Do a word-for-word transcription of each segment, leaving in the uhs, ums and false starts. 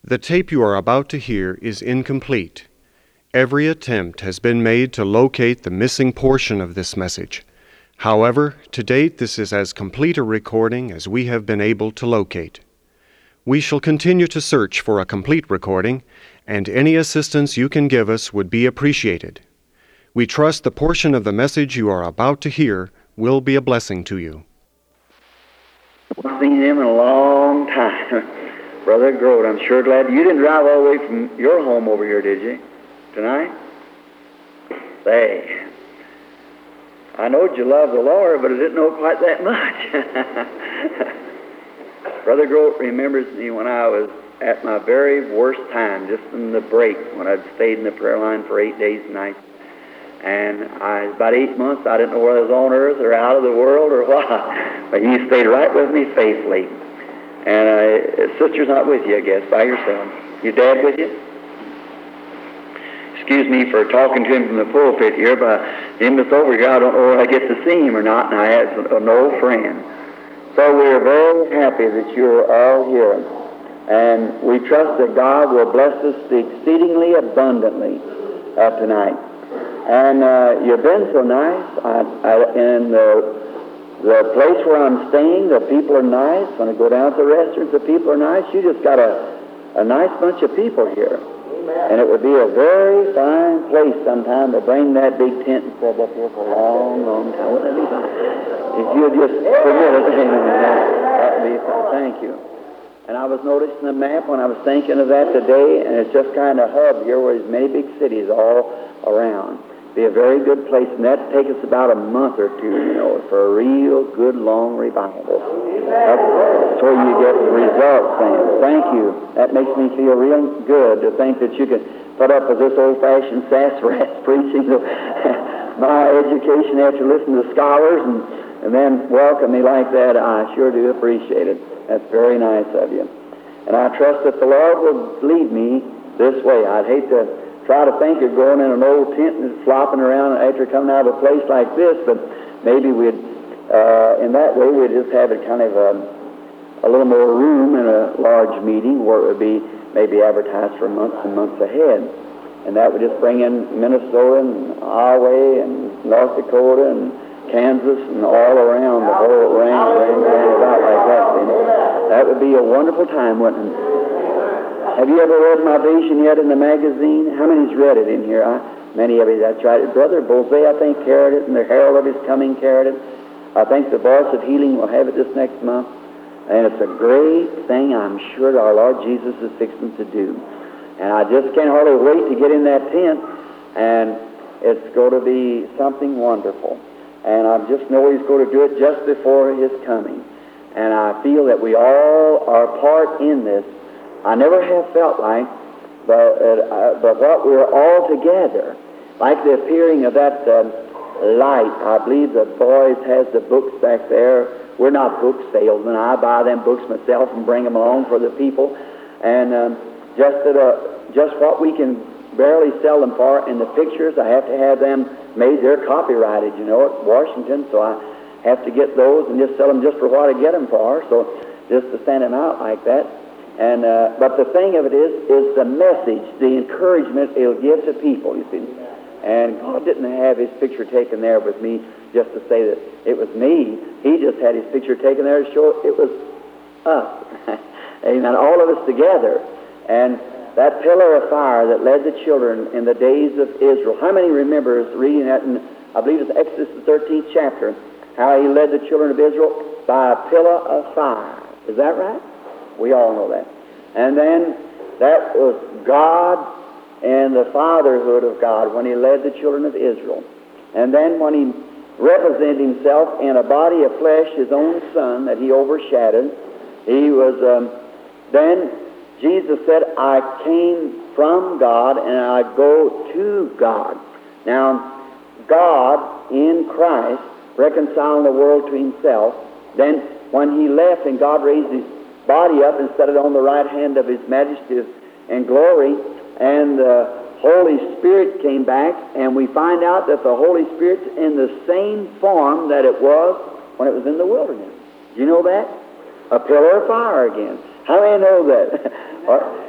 The tape you are about to hear is incomplete. Every attempt has been made to locate the missing portion of this message. However, to date this is as complete a recording as we have been able to locate. We shall continue to search for a complete recording, and any assistance you can give us would be appreciated. We trust the portion of the message you are about to hear will be a blessing to you. I've seen him in a long time. Brother Grote, I'm sure glad. You didn't drive all the way from your home over here, did you, tonight? Say, I knowed you loved the Lord, but I didn't know quite that much. Brother Grote remembers me when I was at my very worst time, just in the break, when I'd stayed in the prayer line for eight days and nights. And I, about eight months, I didn't know whether I was on earth or out of the world or what. But you stayed right with me faithfully. And uh, sister's not with you, I guess, by yourself. Your dad with you? Excuse me for talking to him from the pulpit here, but him that's over here, I don't know whether I get to see him or not, and I have an old friend. So we're very happy that you're all here. And we trust that God will bless us exceedingly abundantly uh, tonight. And uh, you've been so nice. I, I, and the, the place where I'm staying, the people are nice. When I go down to the restaurants, the people are nice. You just got a, a nice bunch of people here. Amen. And it would be a very fine place sometime to bring that big tent and set up here for a long, long time. Wouldn't that be fine? If you'd just permit it, that would be fine. Thank you. And I was noticing the map when I was thinking of that today, and it's just kind of hub here where there's many big cities all around. Be a very good place, and that'd take us about a month or two, you know, for a real good long revival. That's where you get the results, Sam. Thank you. That makes me feel real good to think that you could put up with this old-fashioned sassafras preaching of my education after listening to scholars and, and then welcome me like that. I sure do appreciate it. That's very nice of you. And I trust that the Lord will lead me this way. I'd hate to try to think of going in an old tent and flopping around after coming out of a place like this, but maybe we'd, uh, in that way, we'd just have it kind of a, a little more room in a large meeting where it would be maybe advertised for months and months ahead. And that would just bring in Minnesota and Iowa and North Dakota and Kansas and all around the whole range, range, range about like that. That would be a wonderful time, wouldn't it? Have you ever read my vision yet in the magazine? How many's read it in here? I, many of you, that's right. Brother Bose, I think, carried it, and the Herald of His Coming carried it. I think the Voice of Healing will have it this next month. And it's a great thing, I'm sure, our Lord Jesus is fixing to do. And I just can't hardly wait to get in that tent, and it's going to be something wonderful. And I just know He's going to do it just before His coming. And I feel that we all are part in this. I never have felt like, but, uh, but what we're all together, like the appearing of that um, light. I believe the boys has the books back there. We're not book salesmen. I buy them books myself and bring them along for the people. And um, just that, uh, just what we can barely sell them for, and the pictures, I have to have them made. They're copyrighted, you know, at Washington, so I have to get those and just sell them just for what I get them for, so just to send them out like that. And uh, but the thing of it is, is the message, the encouragement it'll give to people, you see. And God didn't have His picture taken there with me just to say that it was me. He just had His picture taken there to show it was us. Amen. All of us together. And that pillar of fire that led the children in the days of Israel. How many remember us reading that in, I believe it's Exodus the thirteenth chapter, how He led the children of Israel by a pillar of fire. Is that right? We all know that. And then that was God and the fatherhood of God when He led the children of Israel. And then when He represented Himself in a body of flesh, His own Son that He overshadowed, He was, um, then Jesus said, I came from God and I go to God. Now, God in Christ reconciling the world to Himself. Then when He left and God raised His body up and set it on the right hand of His majesty and glory, and the Holy Spirit came back, and we find out that the Holy Spirit's in the same form that it was when it was in the wilderness. Do you know that? A pillar of fire again. How many know that?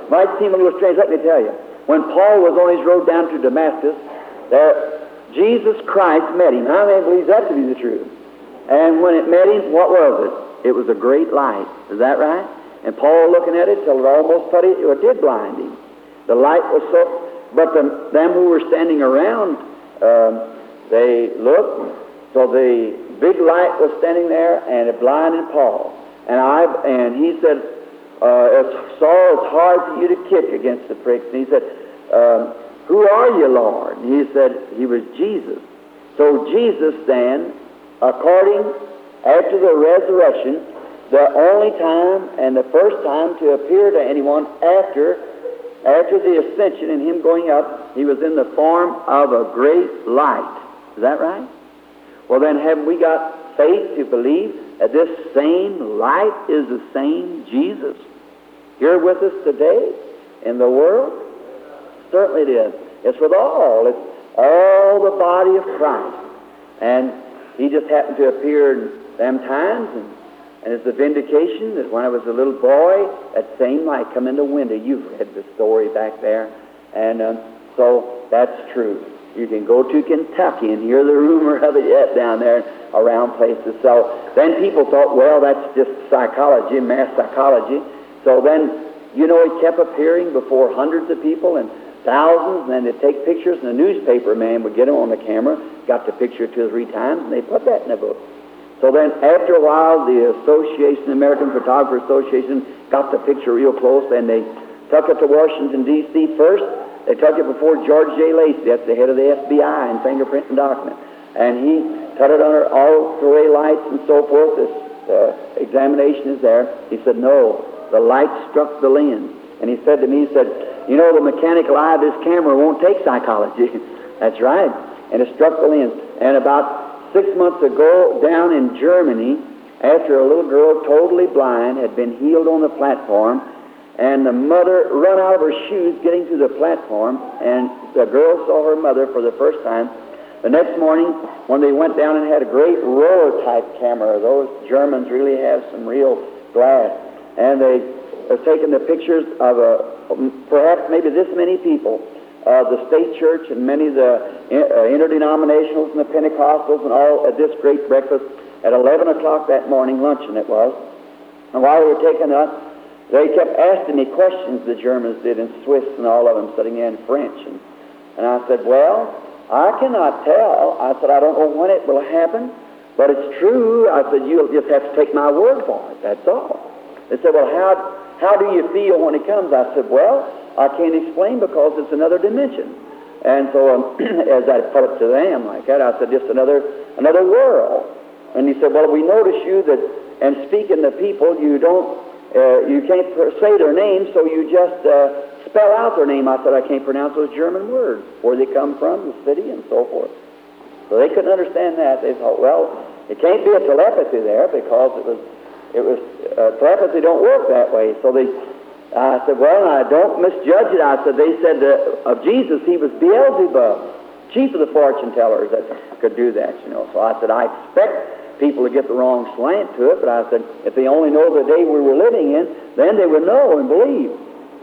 might seem a little strange. Let me tell you. When Paul was on his road down to Damascus, there, Jesus Christ met him. How many believes that to be the truth? And when it met him, what was it? It was a great light. Is that right? And Paul looking at it till it almost put it, it did blind him. The light was so, but the, them who were standing around, um, they looked, so the big light was standing there, and it blinded Paul. And I, and he said, uh, it's, Saul, it's hard for you to kick against the pricks. And he said, um, who are you, Lord? And he said, he was Jesus. So Jesus then, according, after the resurrection, the only time and the first time to appear to anyone after, after the ascension and him going up, he was in the form of a great light. Is that right? Well, then haven't we got faith to believe that this same light is the same Jesus here with us today in the world? Certainly it is. It's with all. It's all the body of Christ. And he just happened to appear in them times, and, and it's a vindication that when I was a little boy, that same light come in the window. You've read the story back there. And um, so that's true. You can go to Kentucky and hear the rumor of it yet down there around places. So then people thought, well, that's just psychology, mass psychology. So then, you know, it kept appearing before hundreds of people and thousands, and then they'd take pictures, and the newspaper man would get them on the camera, got the picture two or three times, and they put that in a book. So then after a while, the association, the American Photographer Association, got the picture real close, and they took it to Washington, D C first. They took it before George J. Lacey, that's the head of the F B I and fingerprint and document. And he cut it under all three lights and so forth. This uh, examination is there. He said, no, the light struck the lens. And he said to me, he said, you know, the mechanical eye of this camera won't take psychology. That's right. And it struck the lens. And about six months ago, down in Germany, after a little girl, totally blind, had been healed on the platform, and the mother run out of her shoes getting to the platform, and the girl saw her mother for the first time. The next morning, when they went down and had a great roller-type camera, those Germans really have some real glass, and they were taking the pictures of a, perhaps maybe this many people, uh, the state church and many of the uh, interdenominationals and the Pentecostals and all at this great breakfast at eleven o'clock that morning, luncheon it was. And while they were taking us, they kept asking me questions, the Germans did, in Swiss and all of them, sitting in French. And, and I said, well, I cannot tell. I said, I don't know when it will happen, but it's true. I said, you'll just have to take my word for it. That's all. They said, well, how, how do you feel when it comes? I said, well, I can't explain because it's another dimension. And so um, as I put it to them like that, I said, just another, another world. And he said, well, we notice you that, and speaking to people, you don't, Uh, you can't say their name, so you just uh, spell out their name. I said, I can't pronounce those German words, where they come from, the city, and so forth. So they couldn't understand that. They thought, well, it can't be a telepathy there because it was, it was uh, telepathy don't work that way. So they, I said, well, I don't misjudge it. I said, they said that of Jesus, he was Beelzebub, chief of the fortune tellers that could do that, you know. So I said, I expect people to get the wrong slant to it, but I said, if they only know the day we were living in, then they would know and believe.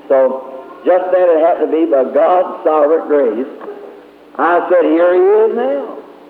So just then it happened to be by God's sovereign grace. I said, here he is now.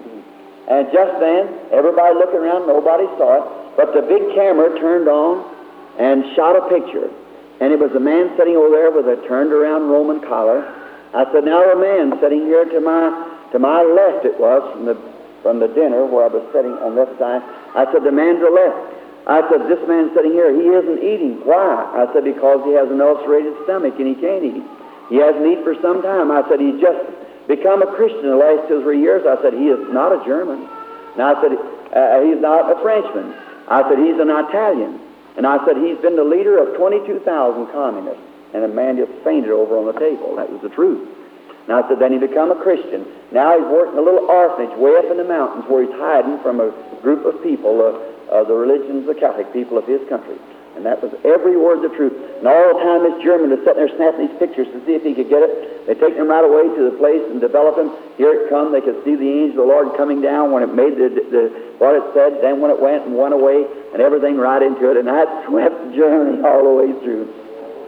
And just then, everybody looking around, nobody saw it, but the big camera turned on and shot a picture. And it was a man sitting over there with a turned around Roman collar. I said, now a man sitting here to my, to my left it was from the from the dinner where I was sitting on this side. I said, the man to the left. I said, this man sitting here, he isn't eating. Why? I said, because he has an ulcerated stomach and he can't eat. He hasn't eaten for some time. I said, he's just become a Christian the last two or three years. I said, he is not a German. And I said, uh, he's not a Frenchman. I said, he's an Italian. And I said, he's been the leader of twenty-two thousand communists. And the man just fainted over on the table. That was the truth. And I said, then he become a Christian. Now he's working a little orphanage way up in the mountains where he's hiding from a group of people, uh, uh, the religions, the Catholic people of his country. And that was every word the truth. And all the time this German was sitting there snapping these pictures to see if he could get it. They take them right away to the place and develop them. Here it come. They could see the angel of the Lord coming down when it made the, the what it said, then when it went and went away, and everything right into it. And that swept Germany all the way through.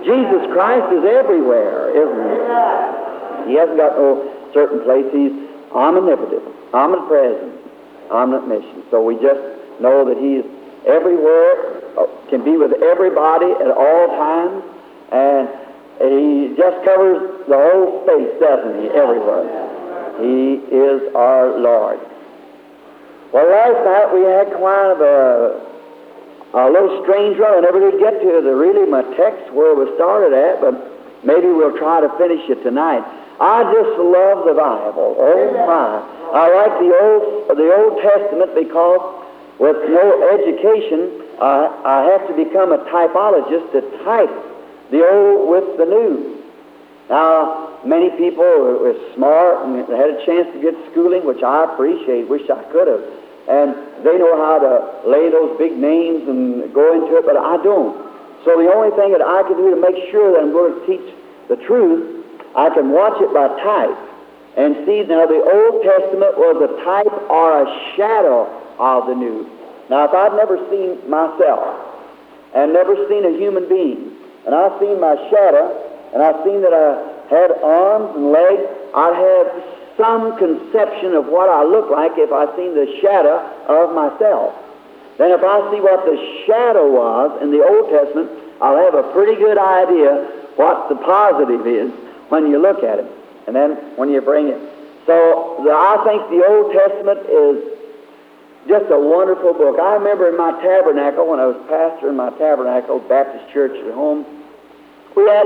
Jesus Christ is everywhere, isn't he? He hasn't got no certain place. He's omnipotent, omnipresent, omniscient. So we just know that He's everywhere, can be with everybody at all times, and He just covers the whole space, doesn't He? Everywhere. He is our Lord. Well, last night we had quite of a A little strange one. I never did get to the really my text where we started at, but maybe we'll try to finish it tonight. I just love the Bible. Oh my! I like the old the Old Testament because with no education, uh, I have to become a typologist to type the old with the new. Now, many people were smart and had a chance to get schooling, which I appreciate. Wish I could have. And they know how to lay those big names and go into it, but I don't. So the only thing that I can do to make sure that I'm going to teach the truth, I can watch it by type and see now the Old Testament was a type or a shadow of the New. Now, if I'd never seen myself and never seen a human being, and I've seen my shadow, and I've seen that I had arms and legs, I'd have some conception of what I look like if I seen the shadow of myself. Then if I see what the shadow was in the Old Testament, I'll have a pretty good idea what the positive is when you look at it, and then when you bring it. So the, I think the Old Testament is just a wonderful book. I remember in my tabernacle, when I was pastor in my tabernacle, Baptist church at home, we had,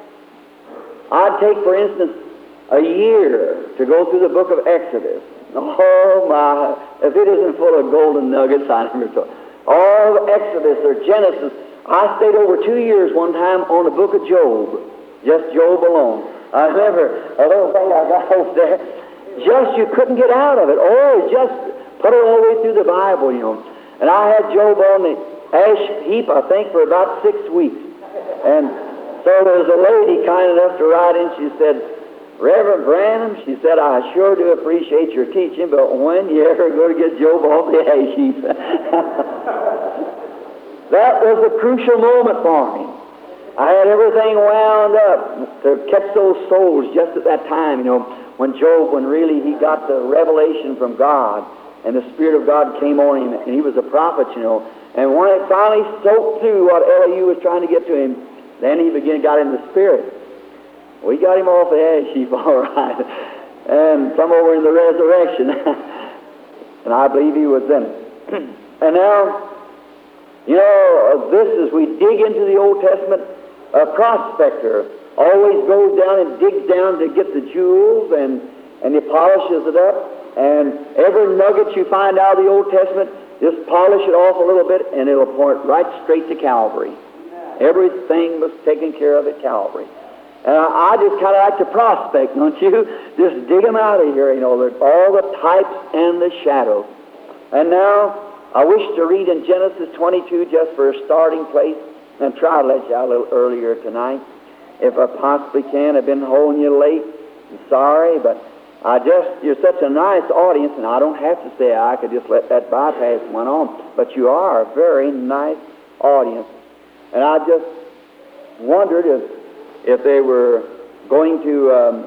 I'd take, for instance, a year to go through the book of Exodus. Oh my, if it isn't full of golden nuggets, I never thought. All of Exodus or Genesis. I stayed over two years one time on the book of Job, just Job alone. I remember a little thing I got over there, just you couldn't get out of it. Oh, just put it all the way through the Bible, you know. And I had Job on the ash heap, I think, for about six weeks. And so there was a lady kind enough to write in, she said, Reverend Branham, she said, I sure do appreciate your teaching, but when you ever go to get Job off the ash heap? That was a crucial moment for me. I had everything wound up to catch those souls just at that time, you know, when Job, when really he got the revelation from God, and the Spirit of God came on him, and he was a prophet, you know, and when it finally soaked through what Elihu was trying to get to him, then he began, got in the Spirit. We got him off the ash heap, all right, and some over in the resurrection, and I believe he was in it. And now, you know, this as we dig into the Old Testament, a prospector always goes down and digs down to get the jewels, and, and he polishes it up, and every nugget you find out of the Old Testament, just polish it off a little bit, and it'll point right straight to Calvary. Everything was taken care of at Calvary. And I, I just kind of like to prospect, don't you? Just dig them out of here, you know, all the types and the shadows. And now, I wish to read in Genesis twenty-two just for a starting place, and try to let you out a little earlier tonight. If I possibly can, I've been holding you late. I'm sorry, but I just, you're such a nice audience, and I don't have to say I could just let that bypass one on, but you are a very nice audience. And I just wondered if if they were going to um,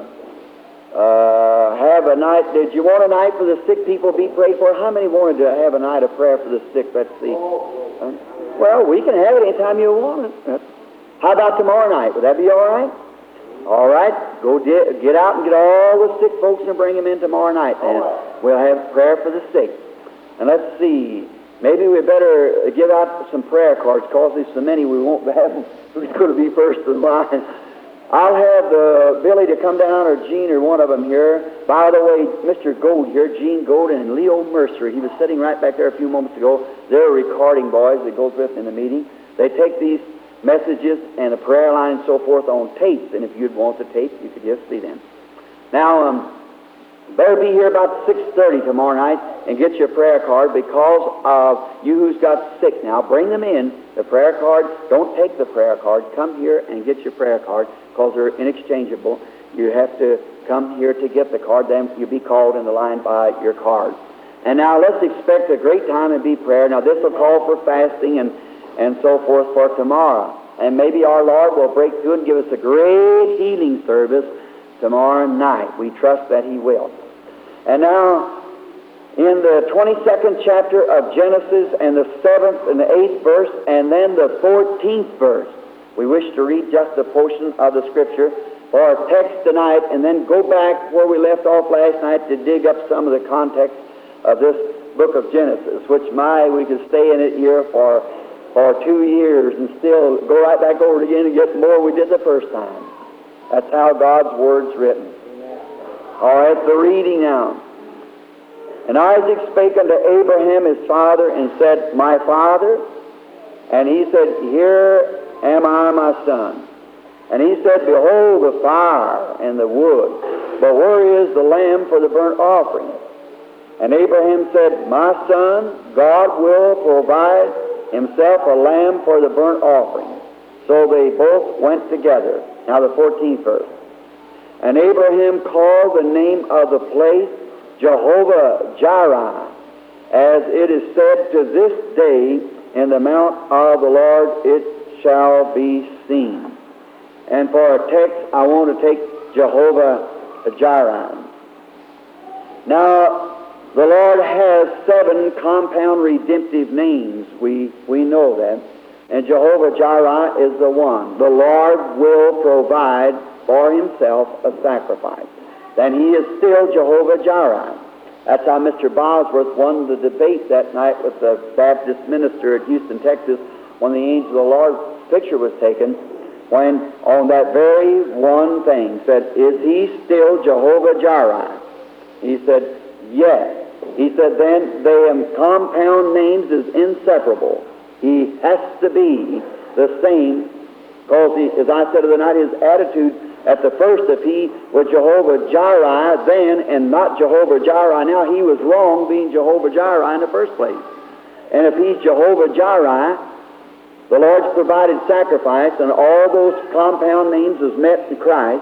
uh, have a night. Did you want a night for the sick people to be prayed for? How many wanted to have a night of prayer for the sick? Let's see. Uh, well, we can have it anytime you want it. How about tomorrow night? Would that be all right? All right. Go di- get out and get all the sick folks and bring them in tomorrow night. Then we'll have prayer for the sick. And let's see. Maybe we better give out some prayer cards, because there's so many we won't have. We're going to be first in line. I'll have uh, Billy to come down, or Gene, or one of them here. By the way, Mister Gold here, Gene Gold, and Leo Mercer, he was sitting right back there a few moments ago. They're recording boys that goes with in the meeting. They take these messages and a prayer line and so forth on tapes, and if you'd want the tape, you could just see them. Now, um, better be here about six thirty tomorrow night and get your prayer card, because of you who's got sick now. Bring them in, the prayer card. Don't take the prayer card. Come here and get your prayer card, because they're inexchangeable. You have to come here to get the card, then you'll be called in the line by your card. And now let's expect a great time and be prayer. Now this will call for fasting and, and so forth for tomorrow. And maybe our Lord will break through and give us a great healing service tomorrow night. We trust that He will. And now, in the twenty-second chapter of Genesis and the seventh and the eighth verse and then the fourteenth verse, we wish to read just a portion of the Scripture for our text tonight and then go back where we left off last night to dig up some of the context of this book of Genesis, which, my, we could stay in it here for, for two years and still go right back over it again and get more we did the first time. That's how God's Word's written. All right, the reading now. And Isaac spake unto Abraham his father, and said, My father? And he said, Here am I, my son. And he said, Behold the fire and the wood, but where is the lamb for the burnt offering? And Abraham said, My son, God will provide himself a lamb for the burnt offering. So they both went together. Now the fourteenth verse. And Abraham called the name of the place Jehovah-Jireh, as it is said, to this day, in the mount of the Lord it shall be seen. And for a text, I want to take Jehovah-Jireh. Now, the Lord has seven compound redemptive names. We, we know that. And Jehovah-Jireh is the one. The Lord will provide for Himself a sacrifice. Then He is still Jehovah-Jireh. That's how Mister Bosworth won the debate that night with the Baptist minister at Houston, Texas, when the angel of the Lord's picture was taken, when on that very one thing said, Is He still Jehovah-Jireh? He said, Yes. He said, then the compound names is inseparable. He has to be the same, because, he, as I said the other night, his attitude at the first, if he was Jehovah-Jireh then and not Jehovah-Jireh now, he was wrong being Jehovah-Jireh in the first place. And if he's Jehovah-Jireh, the Lord's provided sacrifice, and all those compound names is met in Christ.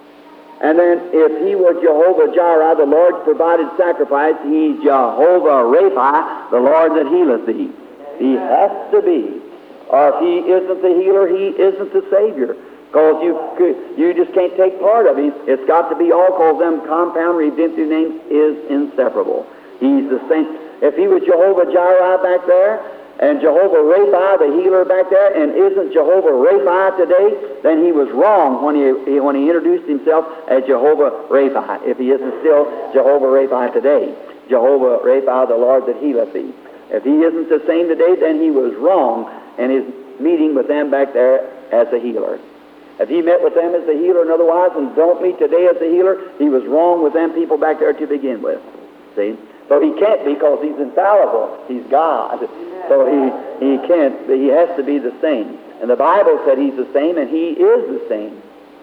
And then if He was Jehovah-Jireh, the Lord's provided sacrifice, He's Jehovah-Rapha, the Lord that healeth thee. He has to be. Or if He isn't the healer, He isn't the Savior. Because you you just can't take part of it. It's got to be all, because them compound redemptive names is inseparable. He's the same. If He was Jehovah-Jireh back there, and Jehovah-Rapha, the healer back there, and isn't Jehovah-Rapha today, then he was wrong when he, when he introduced himself as Jehovah-Rapha, if he isn't still Jehovah-Rapha today. Jehovah-Rapha, the Lord that healeth thee. If he isn't the same today, then he was wrong in his meeting with them back there as a healer. If he met with them as the healer and otherwise and don't meet today as the healer, he was wrong with them people back there to begin with. See? So he can't be, because he's infallible. He's God. So he, he can't, he has to be the same. And the Bible said He's the same, and He is the same.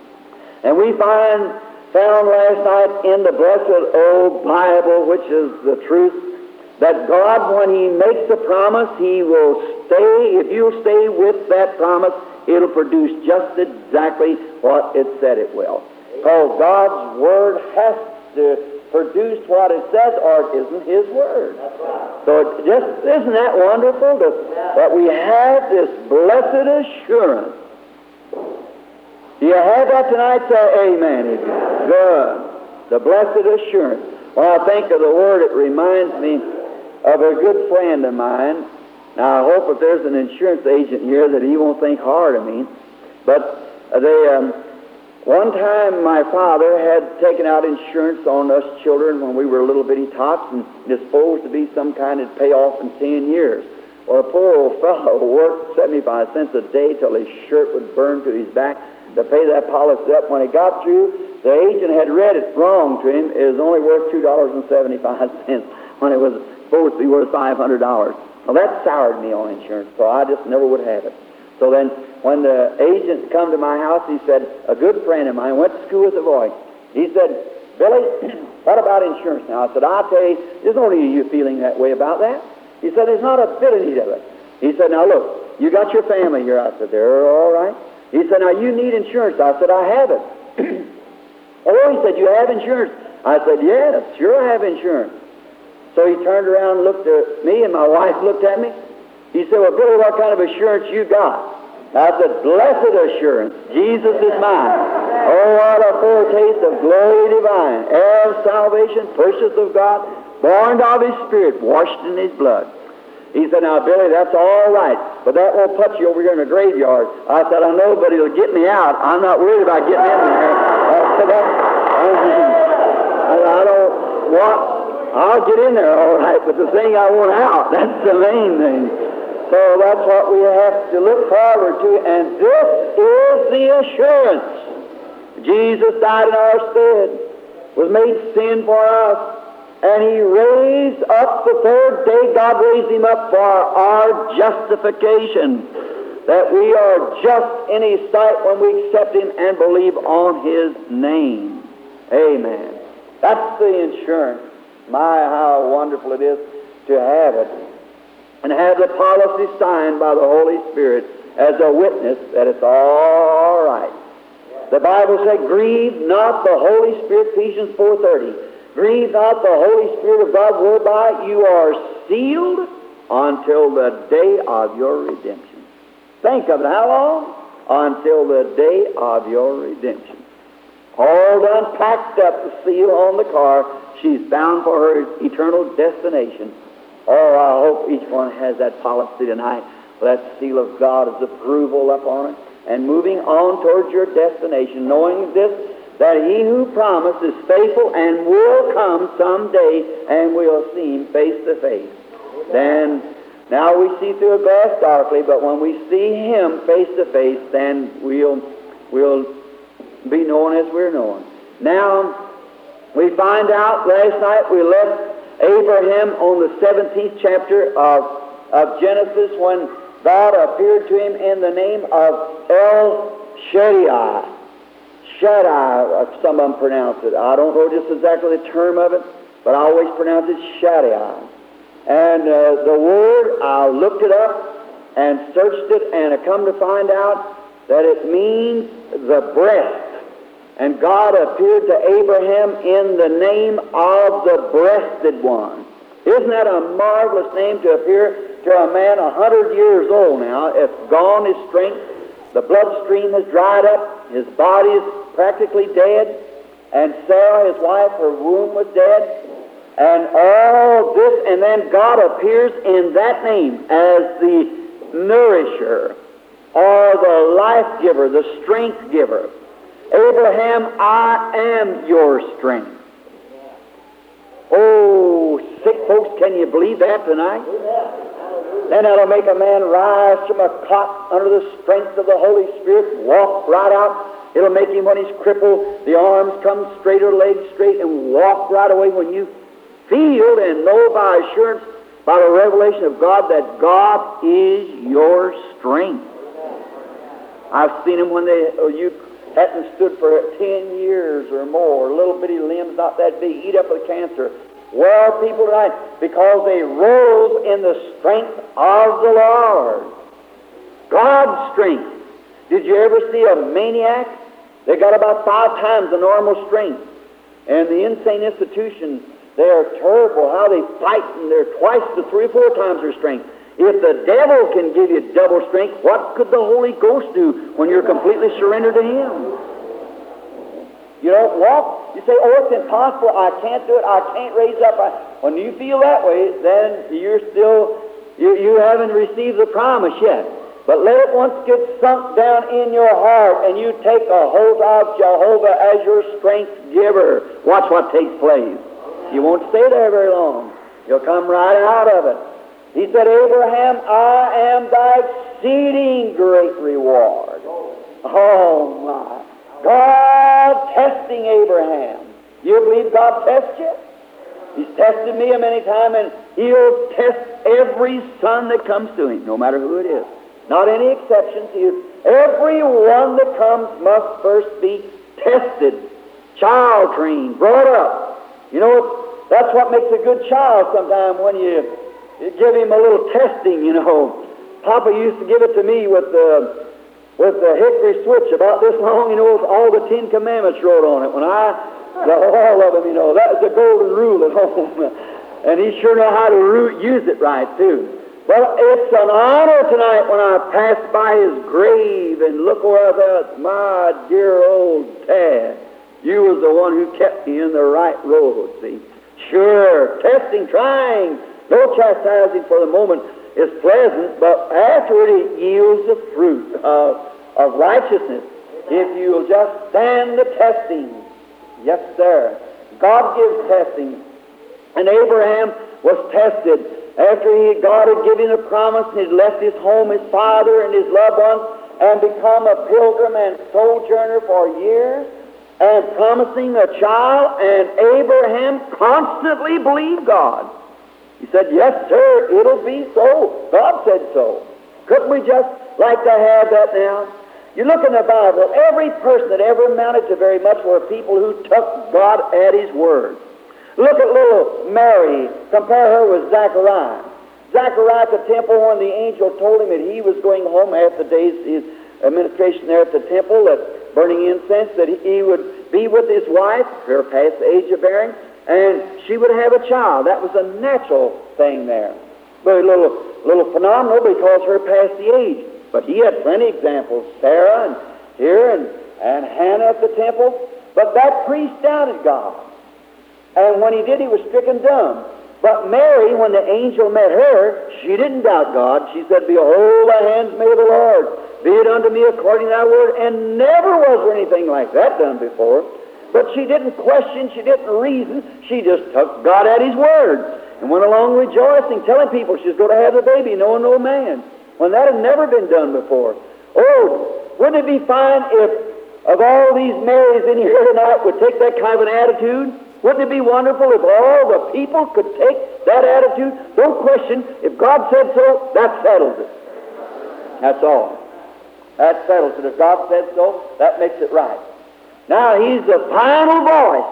And we find, found last night in the blessed old Bible, which is the truth, that God, when He makes a promise, He will stay. If you'll stay with that promise, it'll produce just exactly what it said it will. Because God's Word has to produce what it says, or it isn't His Word. So it just, isn't that wonderful that, that we have this blessed assurance? Do you have that tonight? Say amen. If you good. The blessed assurance. When I think of the Word, it reminds me of a good friend of mine. Now, I hope if there's an insurance agent here that he won't think hard of me. But they, um, one time my father had taken out insurance on us children when we were little bitty tots, and it's supposed to be some kind of payoff in ten years. Well, a poor old fellow worked seventy-five cents a day till his shirt would burn to his back to pay that policy up. When he got through, the agent had read it wrong to him. It was only worth two dollars and seventy-five cents when it was supposed to be worth five hundred dollars. Well, that soured me on insurance, so I just never would have it. So then, when the agent come to my house, he said, a good friend of mine went to school with a boy. He said, Billy, what about insurance now? I said, I'll tell you, there's no need of you feeling that way about that. He said, there's not a bit of need of it. He said, now look, you got your family here. I said, they're all right. He said, now you need insurance. I said, I have it. Oh, he said, you have insurance? I said, yes, sure I have insurance. So he turned around and looked at me, and my wife looked at me. He said, well, Billy, what kind of assurance you got? That's a blessed assurance. Jesus is mine. Oh, what a foretaste of glory divine, heir of salvation, purchased of God, born of His Spirit, washed in His blood. He said, now, Billy, that's all right, but that won't put you over here in the graveyard. I said, I know, but it'll get me out. I'm not worried about getting in there. I said, that, I don't want, I'll get in there all right, but the thing I want out, that's the main thing. So that's what we have to look forward to, and this is the assurance. Jesus died in our stead, was made sin for us, and He raised up the third day. God raised Him up for our justification, that we are just in His sight when we accept Him and believe on His name. Amen. That's the insurance. My, how wonderful it is to have it, and have the policy signed by the Holy Spirit as a witness that it's all right. The Bible said, grieve not the Holy Spirit, Ephesians four thirty. Grieve not the Holy Spirit of God, whereby you are sealed until the day of your redemption. Think of it. How long? Until the day of your redemption. All done, packed up, the seal on the car. She's bound for her eternal destination. Oh, I hope each one has that policy tonight. That seal of God's approval upon it. And moving on towards your destination, knowing this, that He who promised is faithful and will come someday, and we'll see Him face to face. Then, now we see through a glass darkly, but when we see Him face to face, then we'll, we'll be known as we're known. Now, we find out, last night we left Abraham on the seventeenth chapter of, of Genesis, when God appeared to him in the name of El Shaddai. Shaddai, some of them pronounce it. I don't know just exactly the term of it, but I always pronounce it Shaddai. And uh, the word, I looked it up and searched it, and I come to find out that it means the breast. And God appeared to Abraham in the name of the breasted one. Isn't that a marvelous name to appear to a man a hundred years old now? It's gone, his strength. The bloodstream has dried up. His body is practically dead. And Sarah, his wife, her womb was dead. And all this, and then God appears in that name as the nourisher, or the life giver, the strength giver. Abraham, I am your strength. Oh, sick folks, can you believe that tonight? Then that'll make a man rise from a cot under the strength of the Holy Spirit, walk right out. It'll make him, when he's crippled, the arms come straight or legs straight, and walk right away. When you feel and know by assurance, by the revelation of God, that God is your strength. I've seen him when they, oh, you hadn't stood for ten years or more, little bitty limbs not that big, eat up with cancer. Where are people tonight? Because they rose in the strength of the Lord. God's strength. Did you ever see a maniac? They got about five times the normal strength. And the insane institution, they are terrible how they fight, and they're twice to three or four times their strength. If the devil can give you double strength, what could the Holy Ghost do when you're completely surrendered to Him? You don't walk, you say, oh, it's impossible, I can't do it, I can't raise up. I, when you feel that way, then you're still, you, you haven't received the promise yet. But let it once get sunk down in your heart, and you take a hold of Jehovah as your strength giver. Watch what takes place. You won't stay there very long. You'll come right out of it. He said, Abraham, I am thy exceeding great reward. Oh, my. God testing Abraham. You believe God tests you? He's tested me a many times, and He'll test every son that comes to Him, no matter who it is. Not any exceptions. Every one that comes must first be tested, child trained, brought up. You know, that's what makes a good child sometimes, when you You give him a little testing, you know. Papa used to give it to me with the with the hickory switch about this long, you know, with all the Ten Commandments wrote on it. When I, the, all of them, you know, that was the golden rule at home. And he sure knew how to root, use it right, too. Well, it's an honor tonight when I pass by his grave and look where I thought, my dear old Dad, you was the one who kept me in the right road, see. Sure, testing, trying, no chastising for the moment is pleasant, but afterward it yields the fruit of, of righteousness. If you'll just stand the testing. Yes, sir. God gives testing. And Abraham was tested after he, God had given him a promise and had left his home, his father and his loved ones, and become a pilgrim and sojourner for years, and promising a child, and Abraham constantly believed God. He said, yes, sir, it'll be so. God said so. Couldn't we just like to have that now? You look in the Bible, every person that ever amounted to very much were people who took God at his word. Look at little Mary. Compare her with Zachariah. Zachariah at the temple, when the angel told him that he was going home after the days his administration there at the temple, that burning incense, that he would be with his wife, her past the age of bearing, and she would have a child. That was a natural thing there. But a little, little phenomenal because her past the age. But he had plenty of examples, Sarah and here and, and Hannah at the temple. But that priest doubted God. And when he did, he was stricken dumb. But Mary, when the angel met her, she didn't doubt God. She said, behold, the handmaid of the Lord, be it unto me according to thy word. And never was there anything like that done before. But she didn't question, she didn't reason. She just took God at his word and went along rejoicing, telling people she's going to have a baby, knowing no man, when that had never been done before. Oh, wouldn't it be fine if of all these Marys in here tonight would take that kind of an attitude? Wouldn't it be wonderful if all the people could take that attitude? Don't question. If God said so, that settles it. That's all. That settles it. If God said so, that makes it right. Now, he's the final voice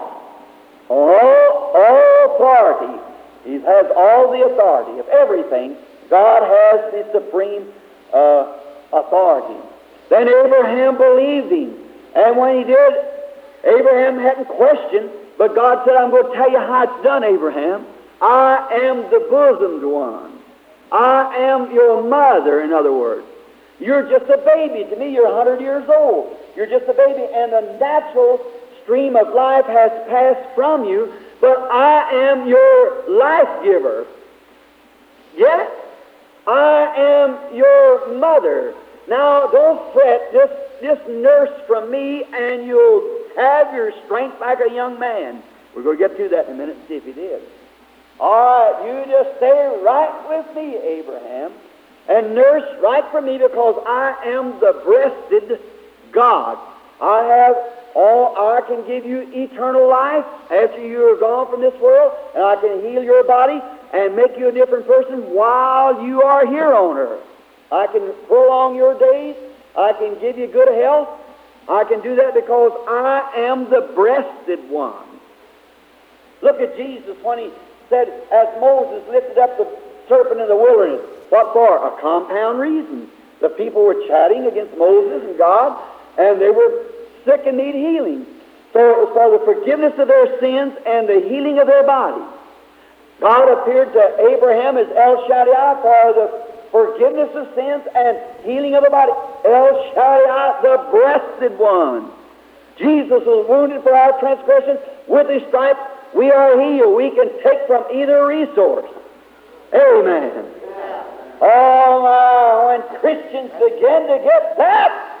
on all, all authority. He has all the authority of everything. God has the supreme uh, authority. Then Abraham believed him. And when he did, Abraham hadn't questioned, but God said, I'm going to tell you how it's done, Abraham. I am the bosomed one. I am your mother, in other words. You're just a baby. To me, you're one hundred years old. You're just a baby, and the natural stream of life has passed from you, but I am your life giver. Yes, I am your mother. Now, don't fret. Just, just nurse from me, and you'll have your strength like a young man. We're going to get to that in a minute and see if he did. All right, you just stay right with me, Abraham, and nurse right for me, because I am the breasted God. I have all, I can give you eternal life after you are gone from this world, and I can heal your body and make you a different person while you are here on earth. I can prolong your days. I can give you good health. I can do that because I am the breasted one. Look at Jesus when he said, as Moses lifted up the serpent in the wilderness. What for? A compound reason. The people were chatting against Moses and God, and they were sick and need healing. So it was for the forgiveness of their sins and the healing of their body. God appeared to Abraham as El Shaddai for the forgiveness of sins and healing of the body. El Shaddai, the breasted one. Jesus was wounded for our transgressions. With his stripes we are healed. We can take from either resource. Amen. Oh, my, when Christians begin to get that,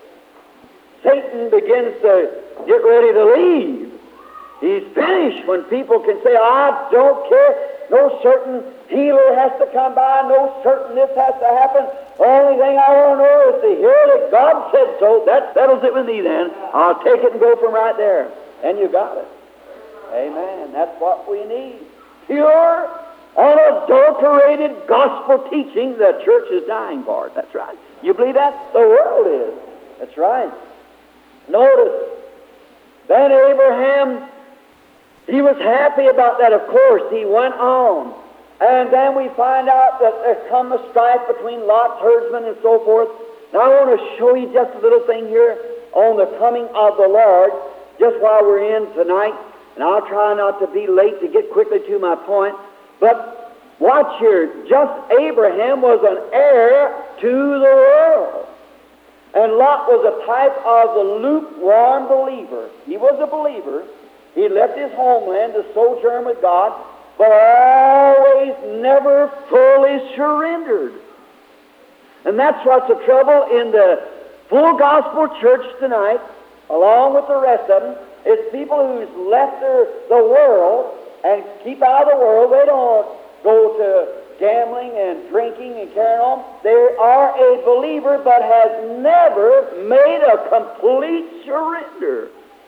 Satan begins to get ready to leave. He's finished when people can say, I don't care. No certain healer has to come by. No certain this has to happen. Only thing I want to know is to hear that God said so. That settles it with me then. I'll take it and go from right there. And you got it. Amen. That's what we need. Pure, unadulterated gospel teaching. The church is dying for it. That's right. You believe that? The world is. That's right. Notice, then Abraham, he was happy about that, of course. He went on. And then we find out that there come a strife between Lot's herdsmen and so forth. Now I want to show you just a little thing here on the coming of the Lord, just while we're in tonight. And I'll try not to be late to get quickly to my point. But watch here, just Abraham was an heir to the world. And Lot was a type of the lukewarm believer. He was a believer. He left his homeland to sojourn with God, but always never fully surrendered. And that's what's the trouble in the full gospel church tonight, along with the rest of them. It's people who's left their, the world and keep out of the world. They don't go to gambling and drinking and carrying on. They are a believer but has never made a complete surrender.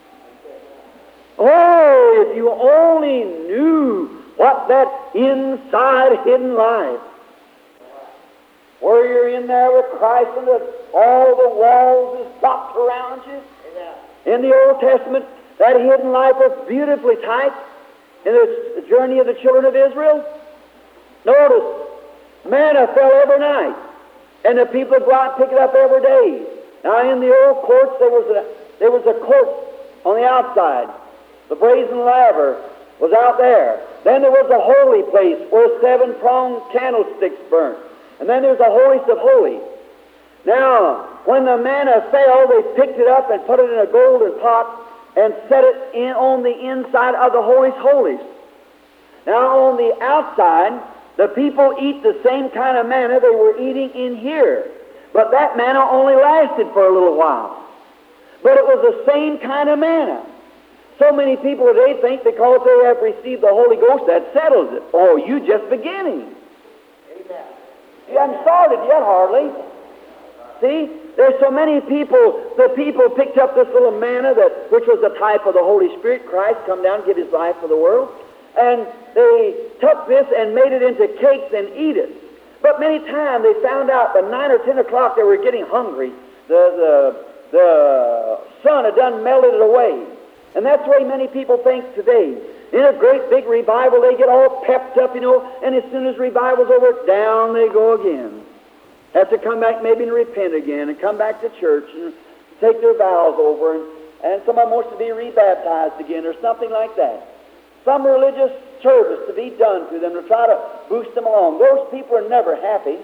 Oh, if you only knew what that inside hidden life, where you're in there with Christ and the, all the walls is stopped around you. In the Old Testament, that hidden life was beautifully typed in the journey of the children of Israel. Notice, manna fell every night, and the people would go out and pick it up every day. Now, in the old courts, there was a there was a court on the outside. The brazen laver was out there. Then there was a holy place where seven-pronged candlesticks burnt. And then there's the holiest of holies. Now, when the manna fell, they picked it up and put it in a golden pot and set it in on the inside of the holiest holies. Now, on the outside, the people eat the same kind of manna they were eating in here. But that manna only lasted for a little while. But it was the same kind of manna. So many people today think because they have received the Holy Ghost, that settles it. Oh, you just beginning. Amen. You haven't started yet, hardly. See, there's so many people, the people picked up this little manna, that which was a type of the Holy Spirit, Christ come down and give His life for the world, and they took this and made it into cakes and eat it. But many times they found out by nine or ten o'clock they were getting hungry. The, the, the sun had done melted it away. And that's the way many people think today. In a great big revival, they get all pepped up, you know, and as soon as revival's over, down they go again. Have to come back maybe and repent again and come back to church and take their vows over, and, and someone wants to be rebaptized again or something like that. Some religious service to be done to them to try to boost them along. Those people are never happy.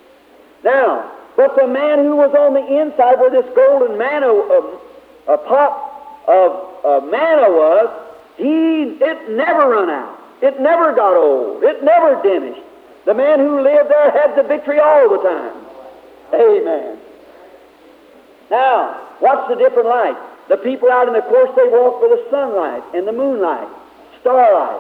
Now, but the man who was on the inside where this golden manna, uh, a pot of uh, manna was, he, it never run out. It never got old. It never diminished. The man who lived there had the victory all the time. Amen. Now, what's the different light? The people out in the course, they walk with the sunlight and the moonlight, starlight.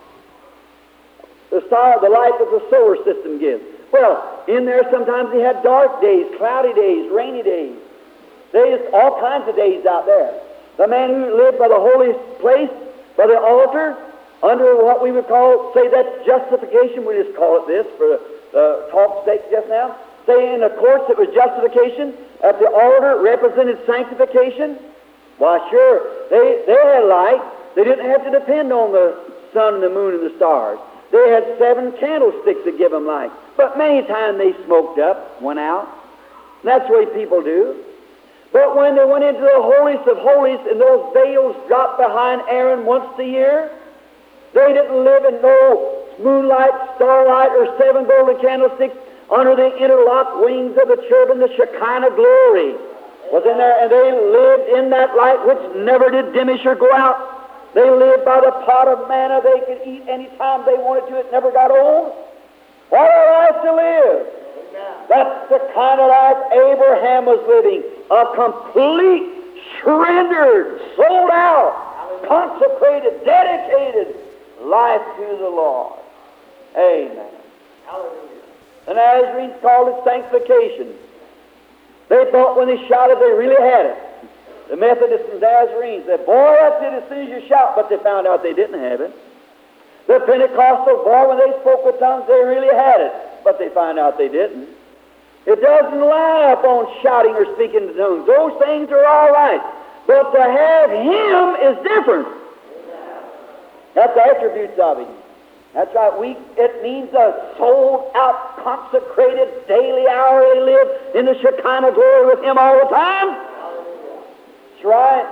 The star, the light that the solar system gives. Well, in there sometimes they had dark days, cloudy days, rainy days. There's all kinds of days out there. The man who lived by the holy place, by the altar, under what we would call, say that's justification, we just call it this for the uh, talk's sake just now. Say in the courts it was justification, at the altar it represented sanctification. Why sure, they, they had light. They didn't have to depend on the sun and the moon and the stars. They had seven candlesticks that give them light. But many times they smoked up, went out. And that's the way people do. But when they went into the holiest of holies and those veils dropped behind Aaron once a year, they didn't live in no moonlight, starlight, or seven golden candlesticks under the interlocked wings of the cherubim. The Shekinah glory was in there, and they lived in that light which never did diminish or go out. They lived by the pot of manna they could eat any time they wanted to. It never got old. What a life to live! That's the kind of life Abraham was living. A complete, surrendered, sold out, consecrated, dedicated life to the Lord. Amen. Hallelujah. The Nazarenes called it sanctification. They thought when they shouted they really had it. The Methodists and Nazarenes said, boy, that's it as soon as you shout, but they found out they didn't have it. The Pentecostal, boy, when they spoke with tongues, they really had it, but they found out they didn't. It doesn't lie upon shouting or speaking in tongues. Those things are all right. But to have Him is different. That's the attributes of Him. That's right. We, it means a sold-out, consecrated, daily, hourly live in the Shekinah glory with Him all the time. That's right.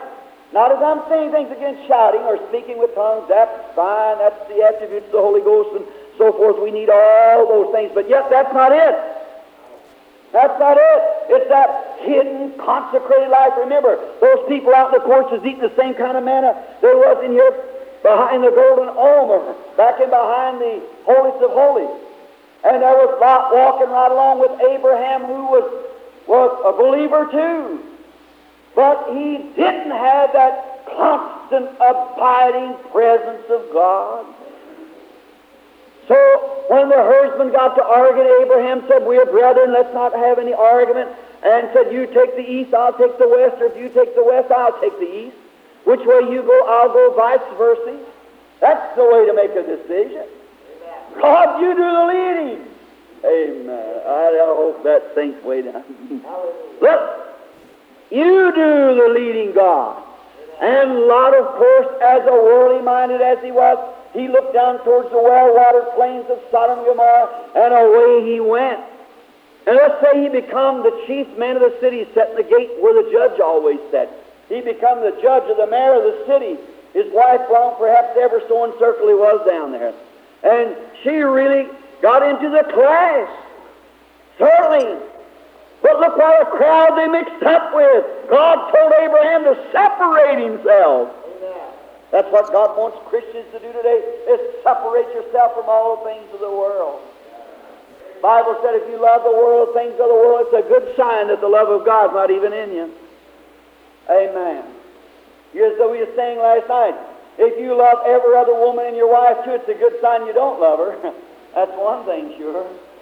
Not as I'm saying things against shouting or speaking with tongues. That's fine. That's the attributes of the Holy Ghost and so forth. We need all those things. But yet that's not it. That's not it. It's that hidden, consecrated life. Remember, those people out in the courts was eating the same kind of manna there was in here behind the golden altar, back in behind the holiest of holies. And there was Lot walking right along with Abraham, who was, was a believer too. But he didn't have that constant, abiding presence of God. So when the herdsman got to arguing, Abraham said, "We are brethren, let's not have any argument." And said, "You take the east, I'll take the west, or if you take the west, I'll take the east. Which way you go, I'll go, vice versa." That's the way to make a decision. Amen. God, you do the leading. Amen. I hope that sinks way down. Look, you do the leading, God. Amen. And Lot, of course, as a worldly minded as he was, he looked down towards the well-watered plains of Sodom and Gomorrah, and away he went. And let's say he become the chief man of the city, set in the gate where the judge always sat. He become the judge of the mayor of the city. His wife belonged perhaps ever so encircled he was down there. And she really got into the class. Certainly. But look what a crowd they mixed up with. God told Abraham to separate himself. Amen. That's what God wants Christians to do today, is separate yourself from all the things of the world. The Bible said if you love the world, things of the world, it's a good sign that the love of God's not even in you. Amen. As though we were saying last night, if you love every other woman and your wife too, it's a good sign you don't love her. That's one thing, sure.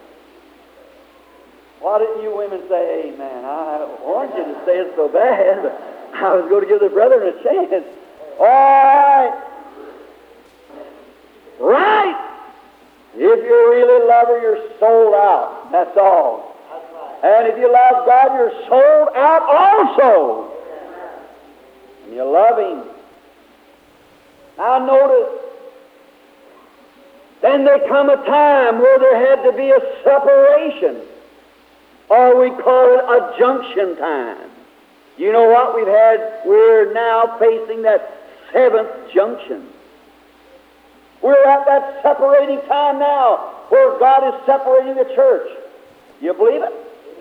Why didn't you women say amen? I wanted you to say it so bad, but I was going to give the brethren a chance. All right. Right. If you really love her, you're sold out. That's all. That's right. And if you love God, you're sold out also. And you love Him. Now notice, then there come a time where there had to be a separation, or we call it a junction time. You know what we've had? We're now facing that seventh junction. We're at that separating time now, where God is separating the church. You believe it?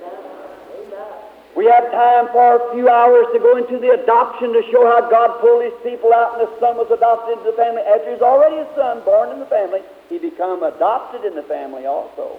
We had time for a few hours to go into the adoption to show how God pulled His people out, and the son was adopted into the family. After He was already a son, born in the family, he became adopted in the family also.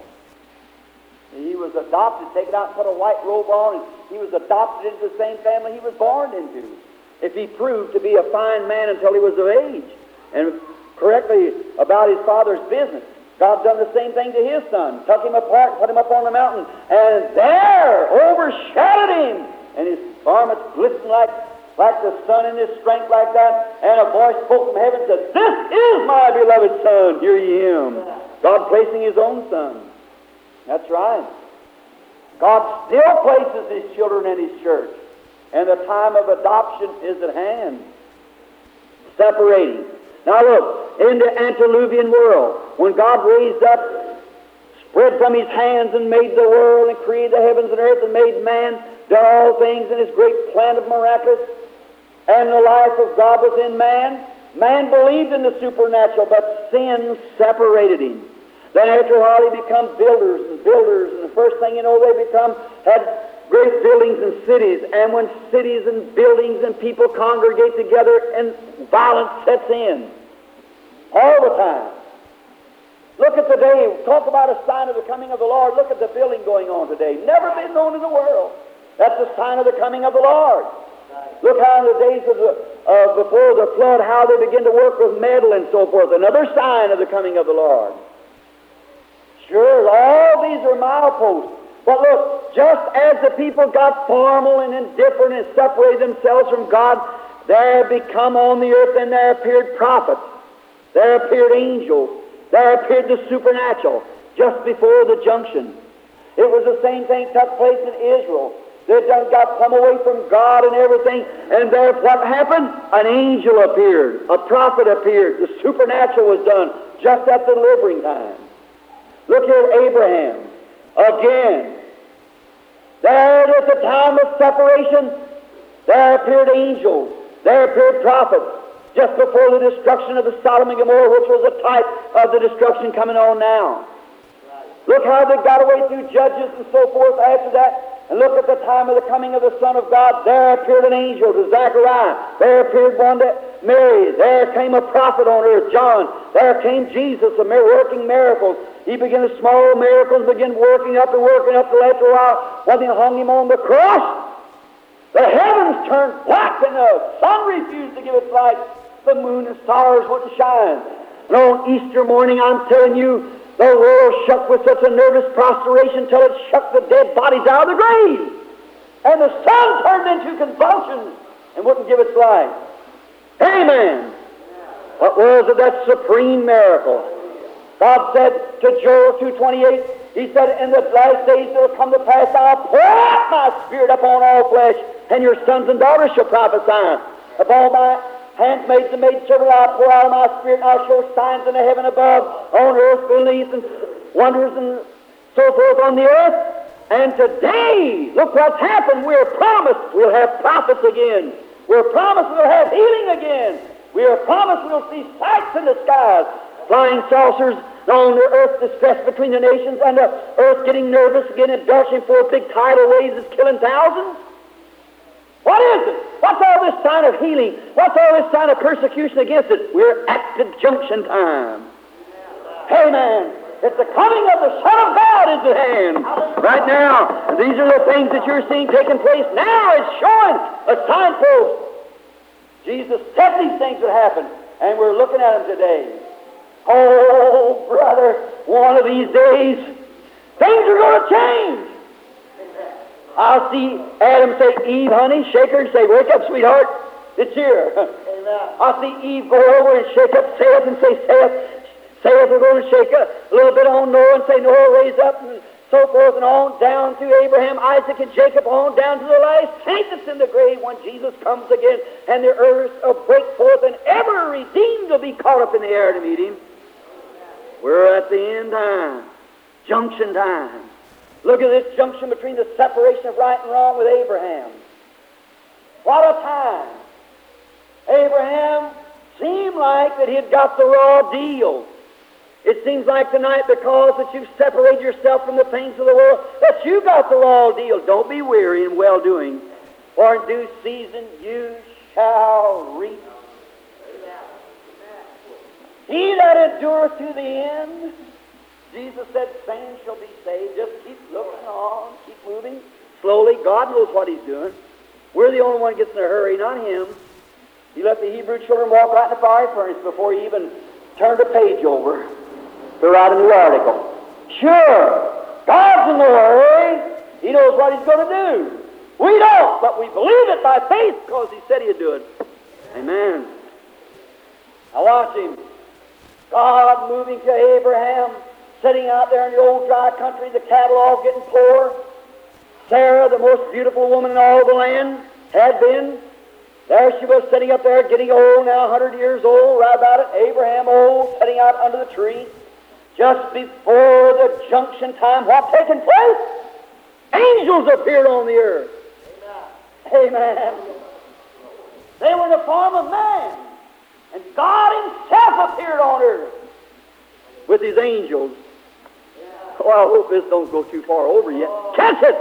He was adopted, taken out and put a white robe on, and he was adopted into the same family he was born into. If he proved to be a fine man until he was of age, and correctly about his father's business. God done the same thing to his son. Took him apart, put him up on the mountain, and there overshadowed him. And his garments glistened like, like the sun in his strength like that. And a voice spoke from heaven and said, "This is my beloved son, hear ye him." God placing His own son. That's right. God still places His children in His church. And the time of adoption is at hand. Separating. Now look, in the antediluvian world, when God raised up, spread from His hands and made the world and created the heavens and earth and made man, done all things in His great plan of miraculous, and the life of God was in man, man believed in the supernatural, but sin separated him. Then after a while he become builders and builders, and the first thing you know they become, had great buildings and cities, and when cities and buildings and people congregate together and violence sets in all the time. Look at today, talk about a sign of the coming of the Lord. Look at the building going on today. Never been known in the world. That's a sign of the coming of the Lord. Look how in the days of the, uh, before the flood, how they begin to work with metal and so forth. Another sign of the coming of the Lord. Sure, all these are mileposts. But look, just as the people got formal and indifferent and separated themselves from God, there become on the earth, and there appeared prophets, there appeared angels, there appeared the supernatural, just before the junction. It was the same thing took place in Israel. They done got come away from God and everything, and there what happened? An angel appeared, a prophet appeared, the supernatural was done just at the delivering time. Look here at Abraham. Again, there at the time of separation, there appeared angels. There appeared prophets just before the destruction of the Sodom and Gomorrah, which was a type of the destruction coming on now. Look how they got away through Judges and so forth after that. And look at the time of the coming of the Son of God. There appeared an angel to Zechariah. There appeared one to Mary. There came a prophet on earth, John. There came Jesus, a working miracles. He began with small miracles, began working up and working up till after a while, when they hung him on the cross. The heavens turned black and the sun refused to give its light. The moon and stars wouldn't shine. And on Easter morning, I'm telling you, the world shook with such a nervous prostration till it shook the dead bodies out of the grave. And the sun turned into convulsions and wouldn't give its light. Amen. What was it? That supreme miracle. God said to Joel two twenty-eight, He said, in the last days it will come to pass, I'll pour out my Spirit upon all flesh, and your sons and daughters shall prophesy. Upon my handmaids and maidservants I'll pour out of my Spirit, and I'll show signs in the heaven above, on earth beneath, and wonders and so forth on the earth. And today, look what's happened. We're promised we'll have prophets again. We're promised we'll have healing again. We are promised we'll see sights in the skies, flying saucers on the earth, distress between the nations, and the earth getting nervous again and belching forth big tidal waves that's killing thousands. What is it? What's all this sign of healing? What's all this sign of persecution against it? We're at the junction time. Amen. It's the coming of the Son of God is at hand. Right now, these are the things that you're seeing taking place now. It's showing a signpost. Jesus said these things would happen, and we're looking at them today. Oh, brother, one of these days, things are going to change. I'll see Adam say, Eve, honey, shake her and say, wake up, sweetheart, it's here. I'll see Eve go over and shake up Seth and say, Seth, Seth, we're going to shake a little bit on Noah and say, Noah, raise up, and so forth, and on down through Abraham, Isaac, and Jacob, on down to the last saint that's in the grave when Jesus comes again, and the earth will break forth, and every redeemed will be caught up in the air to meet him. We're at the end time, junction time. Look at this junction between the separation of right and wrong with Abraham. What a time. Abraham seemed like that he had got the raw deal. It seems like tonight, because that you've separated yourself from the things of the world, that you got the raw deal. Don't be weary in well-doing, for in due season you shall reap. He that endureth to the end, Jesus said, saints shall be saved. Just keep looking on, keep moving slowly. God knows what He's doing. We're the only one who gets in a hurry, not Him. He let the Hebrew children walk right in the fire furnace before He even turned a page over to write a new article. Sure, God's in no hurry. He knows what He's going to do. We don't, but we believe it by faith because He said He'd do it. Amen. Now watch Him. God moving to Abraham, sitting out there in the old dry country, the cattle all getting poor. Sarah, the most beautiful woman in all the land, had been. There she was sitting up there getting old now, one hundred years old, right about it. Abraham old, sitting out under the tree. Just before the junction time, what taken place? Angels appeared on the earth. Amen. Amen. They were in the form of man. And God Himself appeared on earth with His angels. Oh, I hope this don't go too far over yet. Catch it!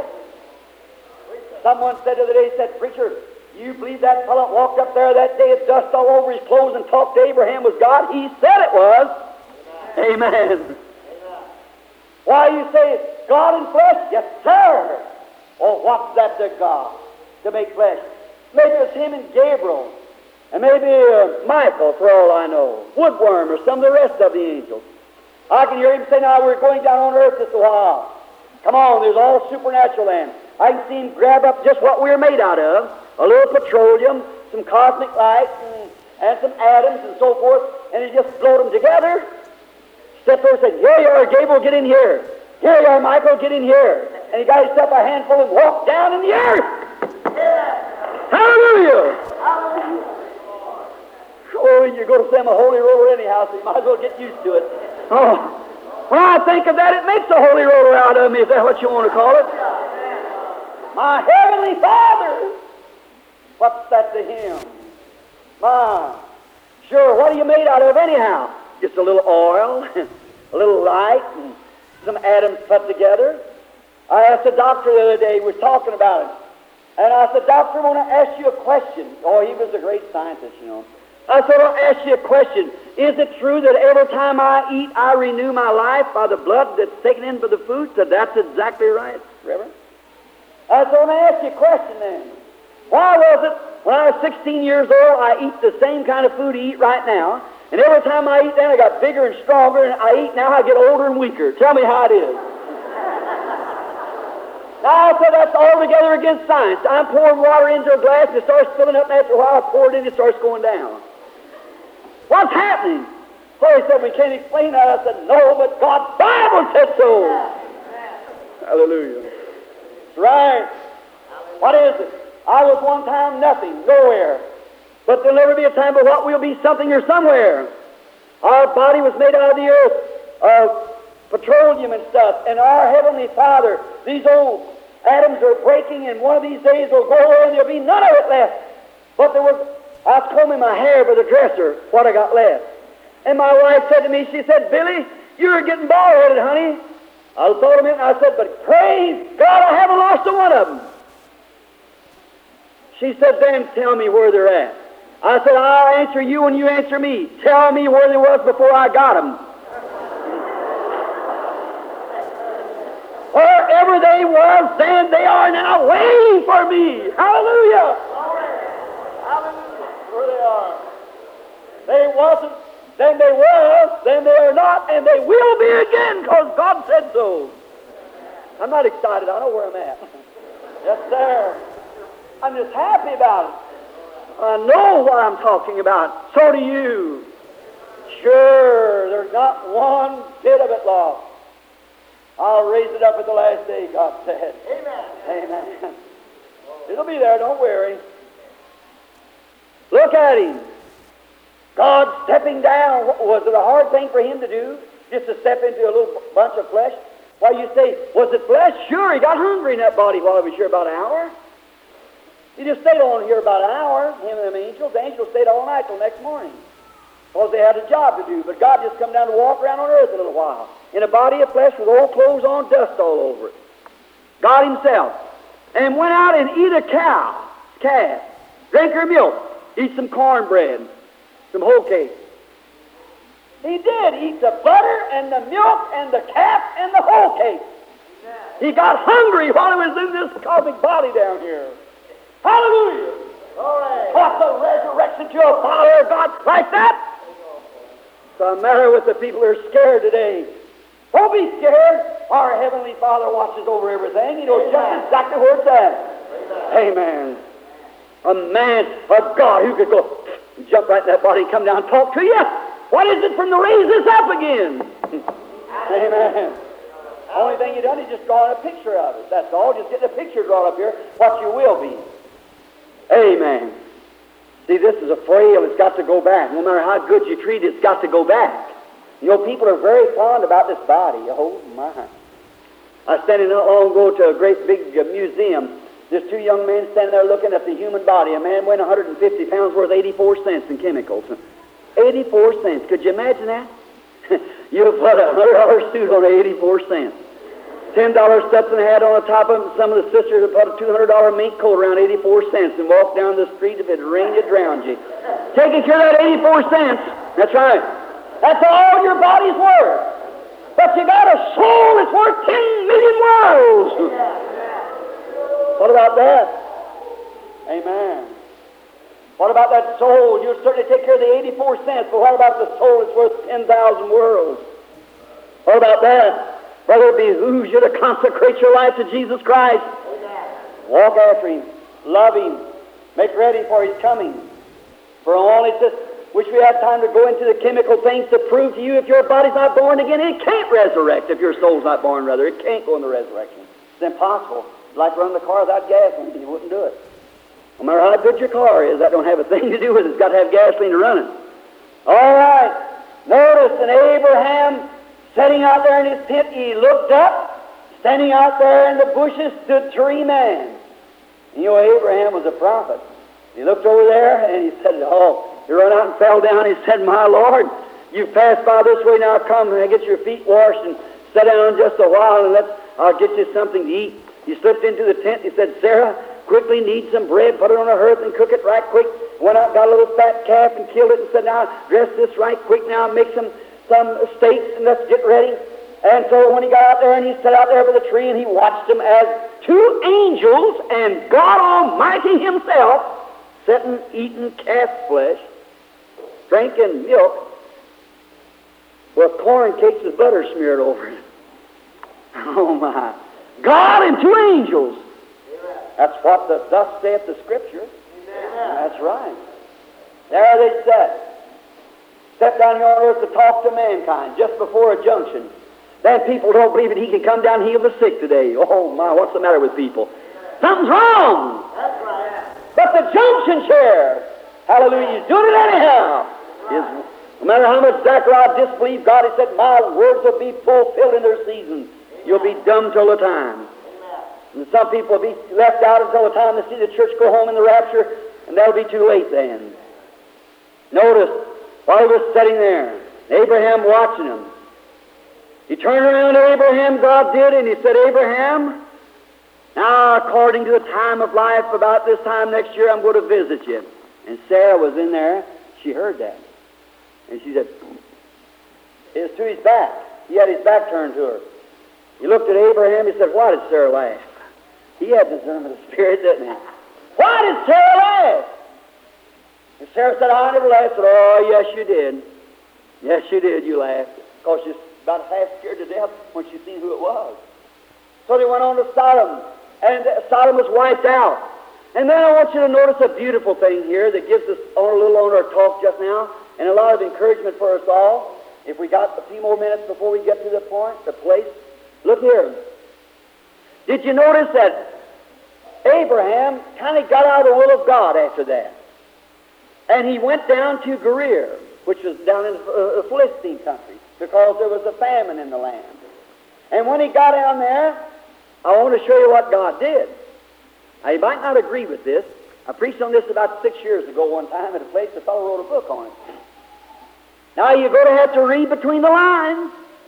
Someone said the other day, said, Preacher, you believe that fellow walked up there that day with dust all over his clothes and talked to Abraham was God? He said it was. Amen. Amen. Why you say God in flesh? Yes, sir. Oh, what's that to God? To make flesh. Maybe it's Him and Gabriel. And maybe uh, Michael, for all I know. Woodworm or some of the rest of the angels. I can hear him say, now we're going down on earth just a while. Come on, there's all supernatural land. I can see him grab up just what we're made out of. A little petroleum, some cosmic light, and, and some atoms and so forth. And he just float them together. Stepped over and said, here you are, Gabriel, get in here. Here you are, Michael, get in here. And he got himself a handful and walked down in the earth. Yeah. Hallelujah. Hallelujah. Oh, you're going to say I'm a holy roller anyhow, so you might as well get used to it. Oh, when I think of that, it makes a holy roller out of me, if that's what you want to call it. My Heavenly Father, what's that to Him? Ah, sure, what are you made out of anyhow? Just a little oil, a little light, and some atoms put together. I asked a doctor the other day, we were talking about it, and I said, Doctor, I want to ask you a question. Oh, he was a great scientist, you know. I said, I'll ask you a question. Is it true that every time I eat, I renew my life by the blood that's taken in for the food? So that's exactly right, Reverend. I said, let me ask you a question then. Why was it when I was sixteen years old, I eat the same kind of food I eat right now, and every time I eat then, I got bigger and stronger, and I eat now, I get older and weaker. Tell me how it is. Now, I said, that's altogether against science. I'm pouring water into a glass, and it starts filling up, and after a while, I pour it in, it starts going down. What's happening? So he said, we can't explain that. I said, no, but God's Bible said so. Hallelujah. That's right. What is it? I was one time nothing, nowhere. But there'll never be a time but what we'll be something or somewhere. Our body was made out of the earth, of petroleum and stuff, and our Heavenly Father, these old atoms are breaking, and one of these days will go away and there'll be none of it left. But there was, I was combing my hair with a dresser, what I got left. And my wife said to me, she said, Billy, you're getting bald-headed, honey. I thought a minute, and I said, but praise God, I haven't lost a one of them. She said, then tell me where they're at. I said, I'll answer you when you answer me. Tell me where they was before I got them. Wherever they was, then they are now waiting for me. Hallelujah. Hallelujah. Where they are. They wasn't, then they was, then they are not, and they will be again, because God said so. I'm not excited. I know where I'm at. Yes, sir. I'm just happy about it. I know what I'm talking about. So do you. Sure, there's not one bit of it lost. I'll raise it up at the last day, God said. Amen. Amen. It'll be there, don't worry. Look at him. God stepping down. Was it a hard thing for him to do? Just to step into a little bunch of flesh? Why, you say, was it flesh? Sure, he got hungry in that body while he was here about an hour. He just stayed on here about an hour, him and them angels. The angels stayed all night till next morning, because they had a job to do. But God just come down to walk around on earth a little while, in a body of flesh with old clothes on, dust all over it. God himself. And went out and eat a cow, calf, drink her milk, eat some cornbread, some whole cake. He did eat the butter and the milk and the calf and the whole cake. He got hungry while he was in this cosmic body down here. Hallelujah! All right. What's the resurrection to a follower of God like that? What's the matter with the people who are scared today? Don't be scared. Our Heavenly Father watches over everything. He knows just exactly where it's at. Amen. A man, a God who could go jump right in that body and come down and talk to you. What is it from to raise this up again? Amen. Only thing you done is just drawing a picture of it. That's all. Just getting a picture drawn up here, what you will be. Amen. See, this is a frail. It's got to go back. No matter how good you treat it, it's got to go back. You know, people are very fond about this body. Oh, my. I was standing not long ago to a great big uh, museum. There's two young men standing there looking at the human body. A man weighing one hundred fifty pounds worth eighty-four cents in chemicals. eighty-four cents. Could you imagine that? You put a one hundred dollar suit on eighty-four cents. ten dollar Stetson hat on the top of it. Some of the sisters have put a two hundred dollar mink coat around eighty-four cents and walk down the street. If it rained, it drowned you. Taking care of that eighty-four cents. That's right. That's all your body's worth. But you got a soul that's worth ten million worlds. What about that? Amen. What about that soul? You'll certainly take care of the eighty-four cents, but what about the soul that's worth ten thousand worlds? What about that? Brother, it behooves you to consecrate your life to Jesus Christ. Walk after him. Love him. Make ready for his coming. For only just wish we had time to go into the chemical things to prove to you if your body's not born again, it can't resurrect. If your soul's not born, rather, it can't go in the resurrection. It's impossible. It's like running the car without gasoline. You wouldn't do it. No matter how good your car is, that don't have a thing to do with it. It's got to have gasoline to run it. All right. Notice in Abraham sitting out there in his tent, he looked up. Standing out there in the bushes stood three men. You know, Abraham was a prophet. He looked over there and he said, oh, He ran out and fell down. He said, "My Lord, you've passed by this way. Now come and get your feet washed and sit down just a while, and let's I'll get you something to eat." He slipped into the tent. He said, "Sarah, quickly knead some bread, put it on a hearth, and cook it right quick." Went out, got a little fat calf, and killed it, and said, "Now dress this right quick. Now make some some steaks, and let's get ready." And so when he got out there, and he sat out there by the tree, and he watched them as two angels and God Almighty Himself sitting eating calf flesh, drinking milk, with corn cakes with butter smeared over it. Oh my! God and two angels. That's what the thus saith the Scripture. That's right. There they sat. Sat down here on earth to talk to mankind just before a junction. Then people don't believe that He can come down and heal the sick today. Oh my, what's the matter with people? Something's wrong. That's right. But the junction chair, hallelujah, He's doing it anyhow. Is, no matter how much Zechariah disbelieved God, He said, "My words will be fulfilled in their season. You'll be dumb till the time." And some people will be left out until the time they see the church go home in the rapture, and that'll be too late then. Notice, while he was sitting there, Abraham watching him, he turned around to Abraham, God did, and he said, "Abraham, now according to the time of life, about this time next year, I'm going to visit you." And Sarah was in there. She heard that. And she said, it was to his back. He had his back turned to her. He looked at Abraham. He said, "Why did Sarah laugh?" He had discernment of spirit, didn't he? "Why did Sarah laugh?" And Sarah said, "I never laughed." Said, "Oh, yes, you did. Yes, you did. You laughed. Because she's about half scared to death when she seen who it was." So they went on to Sodom, and Sodom was wiped out. And then I want you to notice a beautiful thing here that gives us on a little on our talk just now, and a lot of encouragement for us all. If we got a few more minutes before we get to the point, the place. Look here. Did you notice that Abraham kind of got out of the will of God after that? And he went down to Gerar, which was down in the uh, Philistine country, because there was a famine in the land. And when he got down there, I want to show you what God did. Now, you might not agree with this. I preached on this about six years ago one time at a place. A fellow wrote a book on it. Now, you're going to have to read between the lines.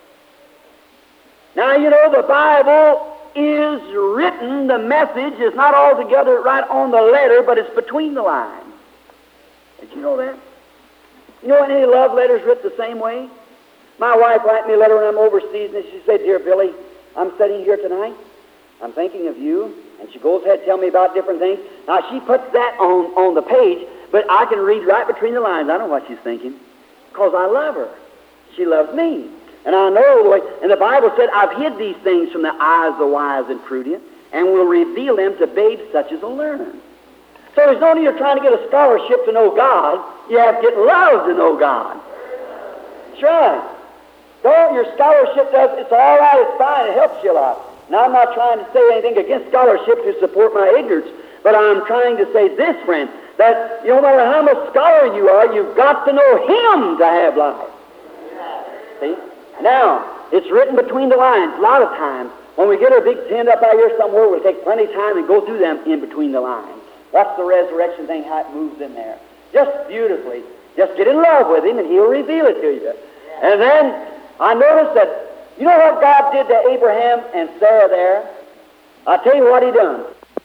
Now, you know, the Bible is written. The message is not altogether right on the letter, but it's between the lines. Did you know that? You know any love letters written the same way? My wife wrote me a letter when I'm overseas, and she said, "Dear Billy, I'm sitting here tonight. I'm thinking of you." And she goes ahead and tells me about different things. Now, she puts that on, on the page, but I can read right between the lines. I know what she's thinking, because I love her. She loves me. And I know the way, and the Bible said, "I've hid these things from the eyes of the wise and prudent, and will reveal them to babes such as will learn." So there's no need of trying to get a scholarship to know God. You have to get love to know God. That's right. Don't, your scholarship does, it's all right, it's fine, it helps you a lot. Now, I'm not trying to say anything against scholarship to support my ignorance, but I'm trying to say this, friend, that no matter how much scholar you are, you've got to know Him to have life. See? Now, it's written between the lines. A lot of times, when we get our big tent up out here somewhere, we'll take plenty of time and go through them in between the lines. That's the resurrection thing, how it moves in there. Just beautifully. Just get in love with Him, and He'll reveal it to you. And then, I noticed that, you know what God did to Abraham and Sarah there? I'll tell you what He done.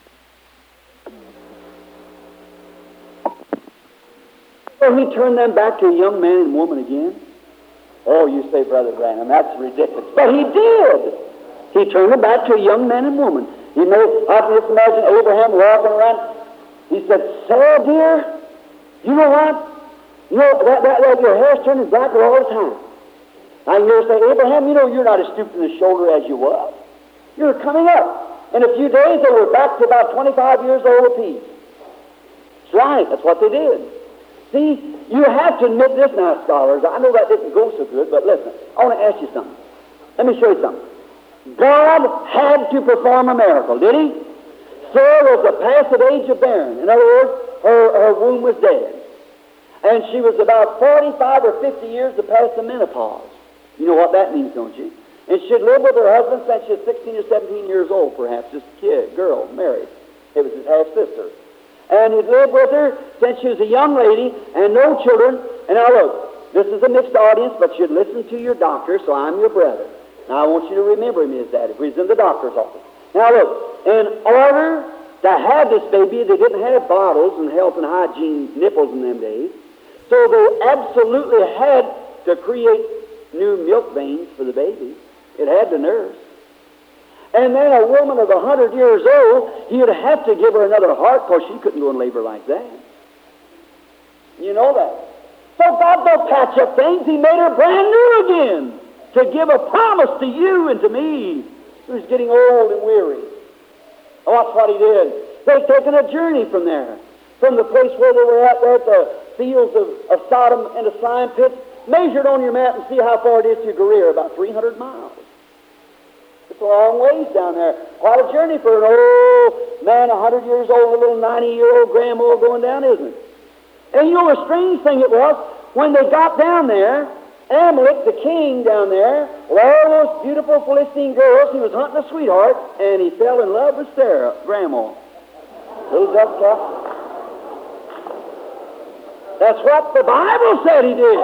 So He turned them back to a young man and woman again. Oh, you say, Brother Branham, that's ridiculous. But He did. He turned them back to a young man and woman. You know, I can just imagine Abraham walking around. He said, "Sarah, dear, you know what? You know, that, that, that your hair's turning blacker all the time." I hear her say, "Abraham, you know you're not as stooped in the shoulder as you was. You're coming up. In a few days, they were back to about twenty-five years old apiece." That's right. That's what they did. See, you have to admit this now, scholars. I know that didn't go so good, but listen, I want to ask you something. Let me show you something. God had to perform a miracle, did He? Sarah was the passive age of barren. In other words, her, her womb was dead. And she was about forty-five or fifty years to pass the menopause. You know what that means, don't you? And she'd lived with her husband since she was sixteen or seventeen years old, perhaps, just a kid, girl, married. It was his half-sister. and he'd lived with her since she was a young lady and no children. And now look, this is a mixed audience, but you'd listen to your doctor, so I'm your brother. Now I want you to remember him as that if he's in the doctor's office. Now look, in order to have this baby, they didn't have bottles and health and hygiene nipples in them days, so they absolutely had to create new milk veins for the baby. It had to nurse. And then a woman of a hundred years old, he'd have to give her another heart because she couldn't go in labor like that. You know that. So God don't patch up things. He made her brand new again to give a promise to you and to me who's getting old and weary. Oh, that's what he did. They'd taken a journey from there, from the place where they were at, there at the fields of, of Sodom and the slime pits. Measure it on your map and see how far it is to Gerar, about three hundred miles. It's a long ways down there. Quite a journey for an old man, a hundred years old, a little ninety-year-old grandma going down, isn't it? And you know, a strange thing it was, when they got down there, Amalek, the king down there, with all those beautiful Philistine girls, he was hunting a sweetheart, and he fell in love with Sarah, grandma. Little dust cap. That's what the Bible said he did.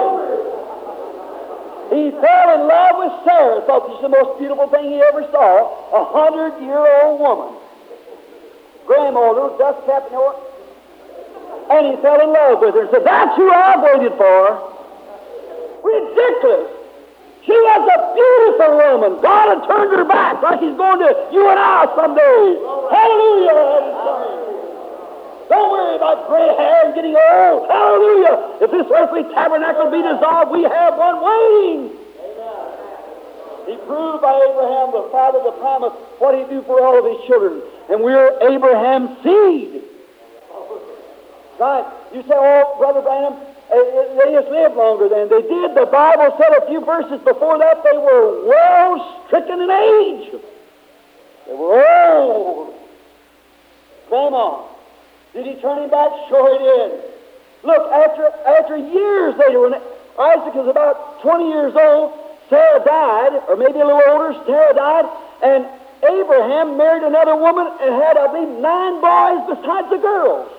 He fell in love with Sarah, thought this was the most beautiful thing he ever saw, a hundred-year-old woman. Grandma, little dust cap, you know what? And he fell in love with her and said, that's who I've waited for. Ridiculous. She was a beautiful woman. God had turned her back like he's going to you and I someday. Hallelujah. Don't worry about gray hair and getting old. Hallelujah. If this earthly tabernacle be dissolved, we have one waiting. He proved by Abraham, the father of the promise, what he'd do for all of his children. And we're Abraham's seed. Right. You say, oh, Brother Branham, they just lived longer than they did. The Bible said a few verses before that they were well stricken in age. They were old. Grandma, did he turn him back? Sure he did. Look, after after years later, when Isaac was about twenty years old, Sarah died, or maybe a little older, Sarah died, and Abraham married another woman and had, I believe, nine boys besides the girls.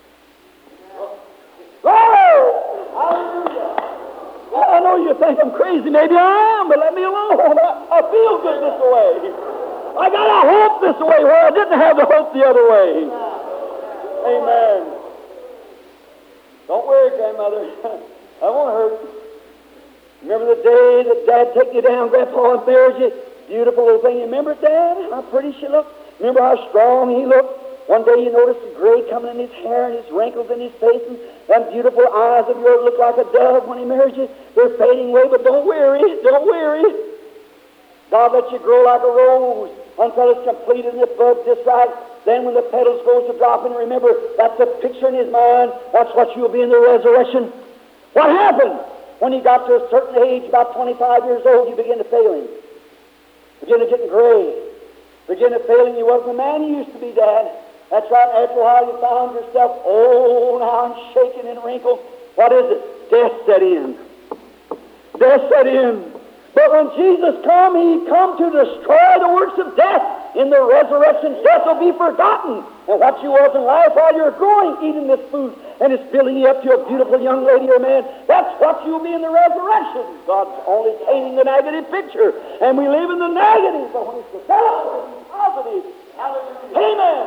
Glory! Hallelujah! Well, I know you think I'm crazy. Maybe I am, but let me alone. I, I feel good this way. I got a hope this way where I didn't have the hope the other way. Amen. Don't worry, grandmother. I won't hurt. Remember the day that Dad took you down, Grandpa, and married you? Beautiful little thing. You remember, Dad? How pretty she looked? Remember how strong he looked? One day you noticed the gray coming in his hair and his wrinkles in his face, and them beautiful eyes of yours look like a dove when he married you. They're fading away, but don't worry, don't worry. God lets you grow like a rose until it's completed and it buds just right. Then when the petals goes to dropping, remember, that's a picture in his mind. That's what you'll be in the resurrection. What happened? When he got to a certain age, about twenty-five years old, you begin to fail him. Begin to get gray. Begin to fail him. He wasn't the man he used to be, Dad. That's right. After a while, you found yourself old now and shaking and wrinkled. What is it? Death set in. Death set in. But when Jesus come, he come to destroy the works of death. In the resurrection, death will be forgotten. And what you was in life while you're growing, eating this food, and it's building you up to a beautiful young lady or man, that's what you'll be in the resurrection. God's only painting the negative picture, and we live in the negative. But when it's the positive, hallelujah. Amen.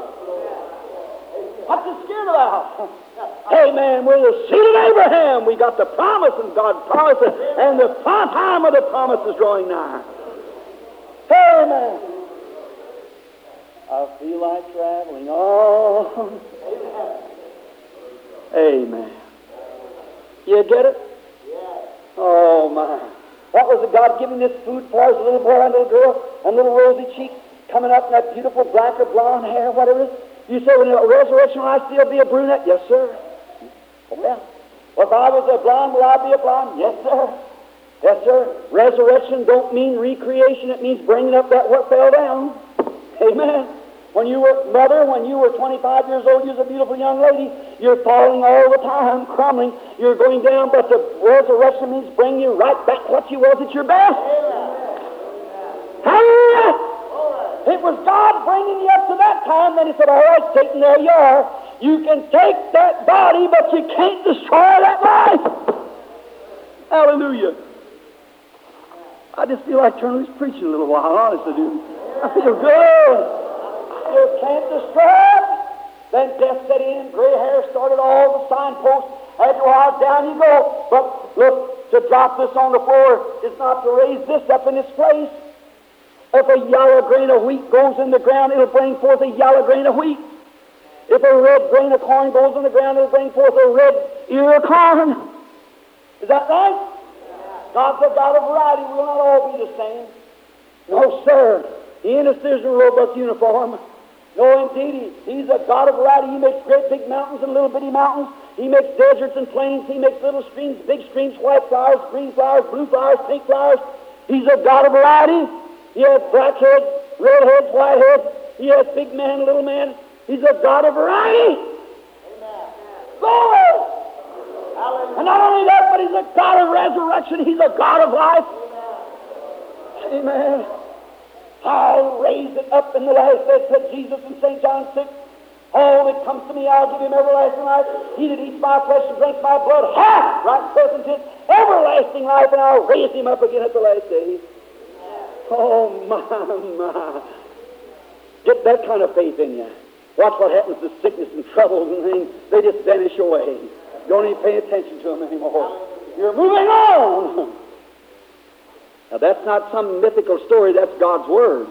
What's it scared about? Amen. We're the seed of Abraham. We got the promise, and God promised it, and the time of the promise is drawing nigh. Amen. I feel like traveling on. Amen. You get it? Oh, my. What was it God giving this food for? As a little boy and a little girl, and little rosy cheeks coming up in that beautiful black or blonde hair, whatever it is. You say, when the resurrection, will I still be a brunette? Yes, sir. Oh, yeah. Well, if I was a blonde, will I be a blonde? Yes, sir. Yes, sir. Resurrection don't mean recreation. It means bringing up that what fell down. Amen. When you were mother, when you were twenty-five years old, you was a beautiful young lady. You're falling all the time, crumbling. You're going down, but the resurrection means bring you right back what you was at your best. Hallelujah! It was God bringing you up to that time. Then he said, all right, Satan, there you are. You can take that body, but you can't destroy that life. Hallelujah. I just feel like turning loose preaching a little while, honestly, dude. I feel good. You can't destroy it. Then death set in, gray hair started, all the signposts. After a while, down you go. But look, to drop this on the floor is not to raise this up in its place. If a yellow grain of wheat goes in the ground, it'll bring forth a yellow grain of wheat. If a red grain of corn goes in the ground, it'll bring forth a red ear of corn. Is that right? God's a God of variety. We'll not all be the same. No, sir. He ain't a scissor robot uniform. No, indeed. He, he's a God of variety. He makes great big mountains and little bitty mountains. He makes deserts and plains. He makes little streams, big streams, white flowers, green flowers, blue flowers, pink flowers. He's a God of variety. He has black heads, red heads, white heads. He has big man, little man. He's a God of variety. Amen. Lord! Hallelujah. And not only that, but He's a God of resurrection. He's a God of life. Amen. Amen. I'll raise it up in the last day, said Jesus in Saint John six. All that comes to me, I'll give him everlasting life. He that eats my flesh and drinks my blood hath, right present tense, everlasting life, and I'll raise him up again at the last day. Oh, my, my. Get that kind of faith in you. Watch what happens to sickness and troubles and things. They just vanish away. Don't even pay attention to them anymore. You're moving on. Now, that's not some mythical story. That's God's Word.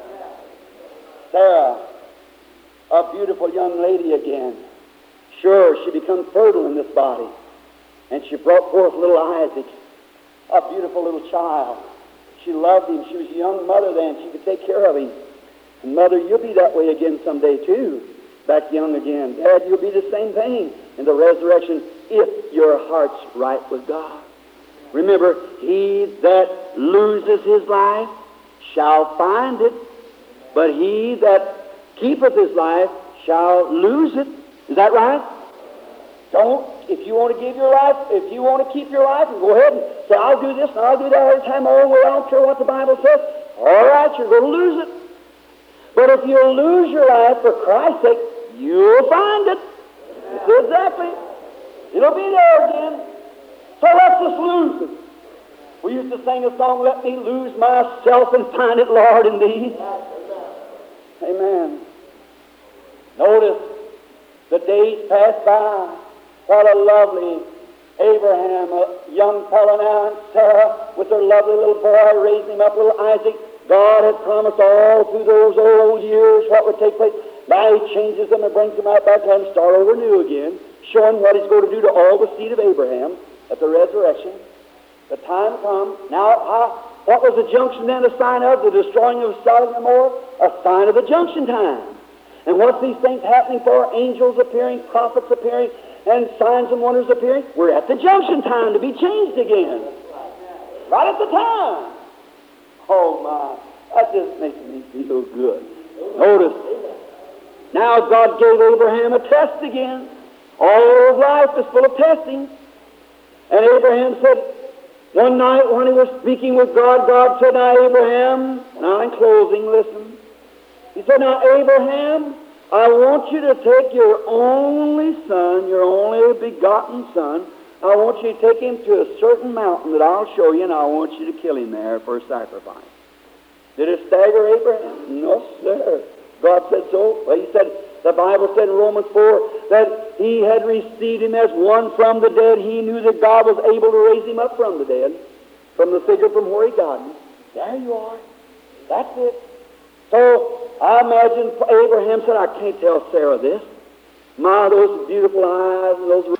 Sarah, a beautiful young lady again. Sure, she becomes fertile in this body. And she brought forth little Isaac, a beautiful little child. She loved him. She was a young mother then. She could take care of him. And Mother, you'll be that way again someday too. Back young again. Dad, you'll be the same thing in the resurrection if your heart's right with God. Remember, he that loses his life shall find it, but he that keepeth his life shall lose it. Is that right? Don't, if you want to give your life, if you want to keep your life, and go ahead and say, I'll do this and I'll do that all the time, my own way, I don't care what the Bible says. All right, you're going to lose it. But if you lose your life for Christ's sake, you'll find it. Exactly. It'll be there again. So let's just lose it. We used to sing a song, let me lose myself and find it, Lord, in Thee. Amen. Notice the days pass by. What a lovely Abraham, a young fellow now, and Sarah with her lovely little boy, raising him up, little Isaac. God had promised all through those old years what would take place. Now He changes them and brings them out back to and start over new again, showing what He's going to do to all the seed of Abraham at the resurrection. The time comes. Now, how, what was the junction then a sign of? The destroying of Sodom and Gomorrah? A sign of the junction time. And what's these things happening for? Angels appearing, prophets appearing, and signs and wonders appearing. We're at the junction time to be changed again. Right at the time. Oh, my. That just makes me feel good. Notice, now God gave Abraham a test again. All of life is full of testing. And Abraham said, one night when he was speaking with God, God said, now Abraham, now in closing, listen. He said, now Abraham, I want you to take your only son, your only begotten son, I want you to take him to a certain mountain that I'll show you, and I want you to kill him there for a sacrifice. Did it stagger Abraham? No, sir. God said so. Well, he said, the Bible said in Romans four that he had received him as one from the dead. He knew that God was able to raise him up from the dead, from the figure from where he got him. There you are. That's it. So I imagine Abraham said, I can't tell Sarah this. My, those beautiful eyes and those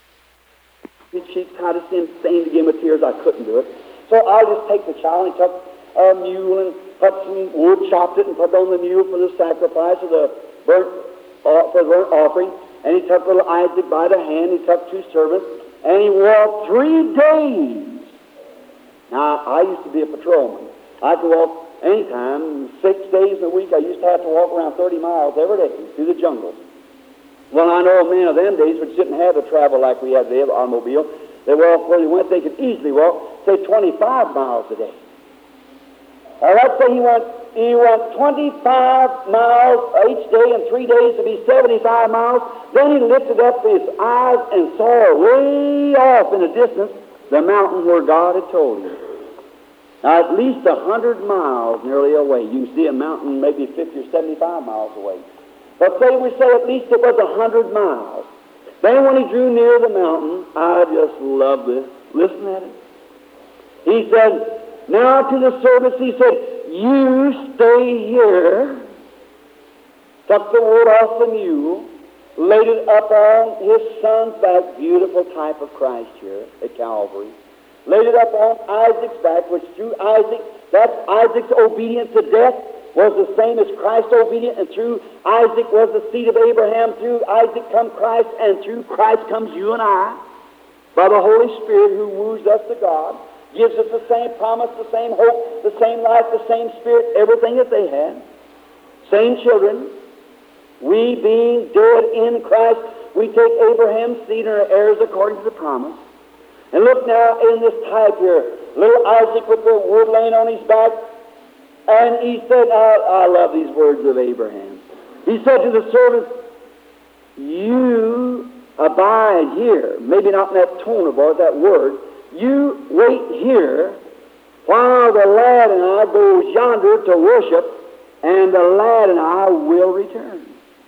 cheeks kind of seemed stained again with tears. I couldn't do it. So I'll just take the child, and he took a mule and put some wood, chopped it, and put it on the mule for the sacrifice of the burnt, uh, for the burnt offering. And he took little Isaac by the hand. He took two servants, and he walked three days. Now, I used to be a patrolman. I could walk anytime, six days a week. I used to have to walk around thirty miles every day through the jungles. Well, I know a man of them days which didn't have to travel like we have today, the automobile. They walked where they went. They could easily walk, say, twenty-five miles a day. Now, let's say he went He went twenty-five miles each day, and three days to be seventy-five miles. Then he lifted up his eyes and saw way off in the distance the mountain where God had told him. Now, at least a hundred miles nearly away. You can see a mountain maybe fifty or seventy-five miles away. But say we say at least it was a hundred miles. Then when he drew near the mountain, I just love this. Listen at it. He said, now to the servants, he said, you stay here. Took the wood off the mule, laid it up on his son's back, beautiful type of Christ here at Calvary. Laid it up on Isaac's back, which through Isaac, that's Isaac's obedience to death was the same as Christ's obedience, and through Isaac was the seed of Abraham. Through Isaac come Christ, and through Christ comes you and I, by the Holy Spirit who woos us to God, gives us the same promise, the same hope, the same life, the same spirit, everything that they had. Same children. We being dead in Christ, we take Abraham's seed and are heirs according to the promise. And look now in this type here, little Isaac with the wood laying on his back, and he said, I, I love these words of Abraham. He said to the servants, you abide here. Maybe not in that tone of voice, that word. You wait here while the lad and I go yonder to worship, and the lad and I will return.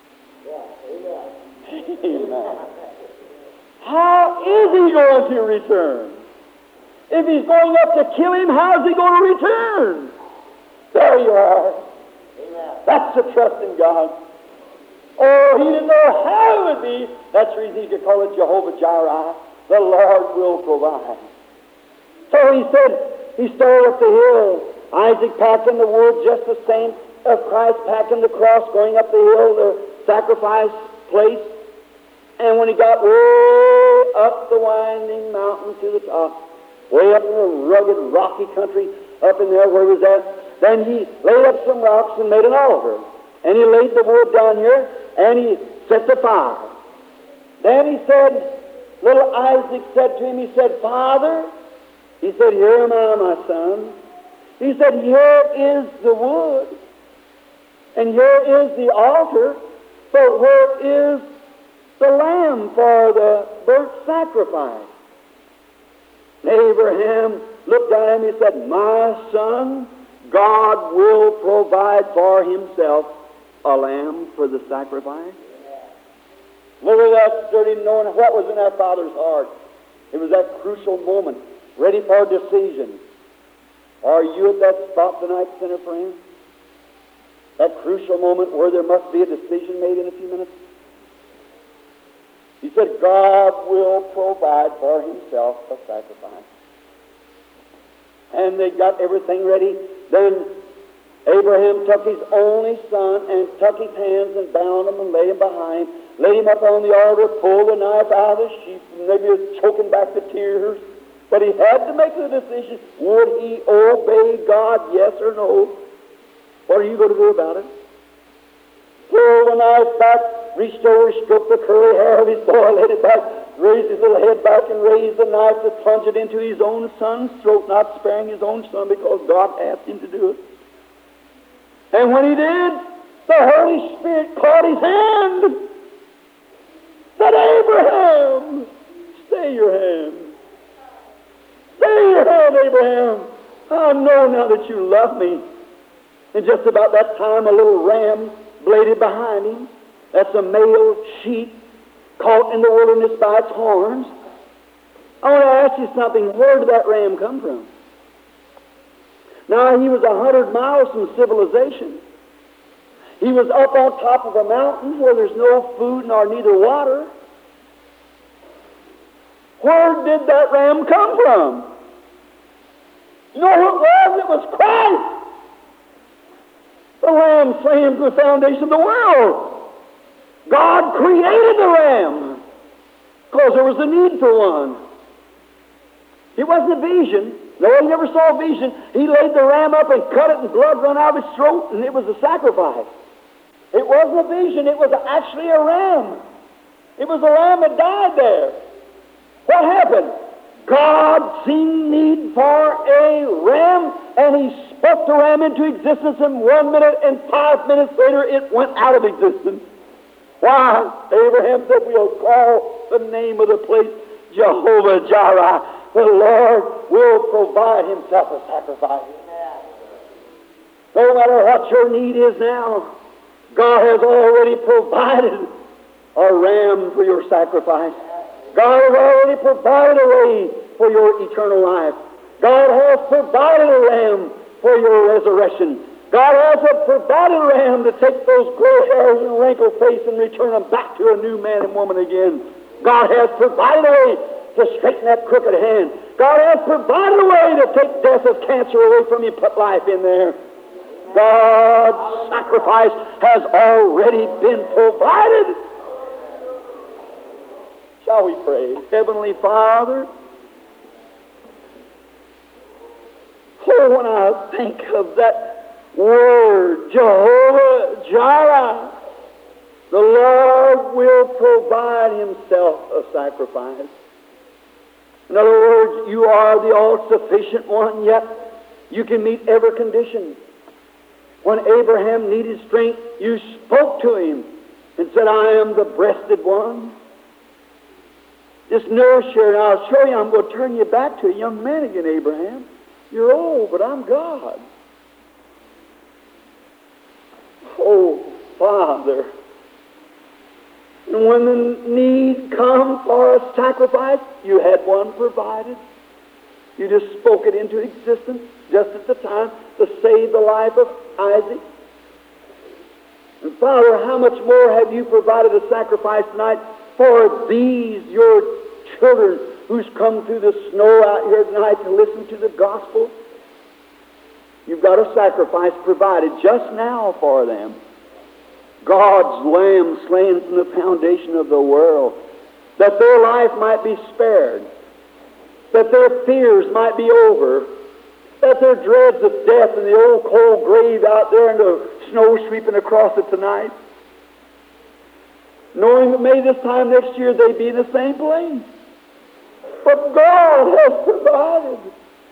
Amen. How is he going to return? If he's going up to kill him, how is he going to return? There you are. Amen. That's the trust in God. Oh, he didn't know how it would be. That's the reason he could call it Jehovah Jireh. The Lord will provide. So he said, he started up the hill. Isaac packing the wood just the same of Christ packing the cross, going up the hill, the sacrifice place. And when he got way up the winding mountain to the top, way up in the rugged, rocky country, up in there where he was at, then he laid up some rocks and made an altar. And he laid the wood down here, and he set the fire. Then he said, little Isaac said to him, he said, Father, he said, here am I, my son. He said, here is the wood, and here is the altar, but where is the lamb for the burnt sacrifice? And Abraham looked at him and he said, my son, God will provide for himself a lamb for the sacrifice. Look at that sturdy knowing what was in our father's heart. It was that crucial moment, ready for decision. Are you at that spot tonight, sinner friend? That crucial moment where there must be a decision made in a few minutes? He said, God will provide for himself a sacrifice. And they got everything ready. Then Abraham took his only son and took his hands and bound him and laid him behind, laid him up on the altar, pulled the knife out of the sheath, maybe he was choking back the tears. But he had to make the decision. Would he obey God, yes or no? What are you going to do about it? Pull the knife back, reached over, stroked the curly hair of his boy, laid it back, raised his little head back and raised the knife to plunge it into his own son's throat, not sparing his own son because God asked him to do it. And when he did, the Holy Spirit caught his hand. Said, Abraham, stay your hand. Stay your hand, Abraham. I know now that you love me. And just about that time, a little ram bladed behind him. That's a male sheep caught in the wilderness by its horns. I want to ask you something. Where did that ram come from? Now, he was a hundred miles from civilization. He was up on top of a mountain where there's no food nor neither water. Where did that ram come from? You know who it was? It was Christ. The lamb slain to the foundation of the world. God created the ram because there was a need for one. It wasn't a vision. No, he never saw a vision. He laid the ram up and cut it and blood run out of his throat, and it was a sacrifice. It wasn't a vision. It was actually a ram. It was a lamb that died there. What happened? God seen need for a ram, and He spoke the ram into existence in one minute, and five minutes later it went out of existence. Why? Abraham said, we'll call the name of the place Jehovah Jireh. The Lord will provide Himself a sacrifice. No matter what your need is now, God has already provided a ram for your sacrifice. God has already provided a way for your eternal life. God has provided a ram for your resurrection. God has provided a ram to take those gray hairs and wrinkled face and return them back to a new man and woman again. God has provided a way to straighten that crooked hand. God has provided a way to take death of cancer away from you and put life in there. God's sacrifice has already been provided. Shall we pray? Heavenly Father, oh, when I think of that word, Jehovah Jireh, the Lord will provide Himself a sacrifice. In other words, you are the all-sufficient one, yet you can meet every condition. When Abraham needed strength, you spoke to him and said, I am the breasted one. Just nurse her, and I'll show you, I'm going to turn you back to a young man again, Abraham. You're old, but I'm God. Oh, Father. And when the need come for a sacrifice, you had one provided. You just spoke it into existence just at the time to save the life of Isaac. And Father, how much more have you provided a sacrifice tonight for these, your children, who's come through the snow out here tonight to listen to the gospel? You've got a sacrifice provided just now for them. God's Lamb slain from the foundation of the world, that their life might be spared, that their fears might be over, that their dreads of death and the old cold grave out there and the snow sweeping across it tonight, knowing that maybe this time next year they'd be in the same place. But God has provided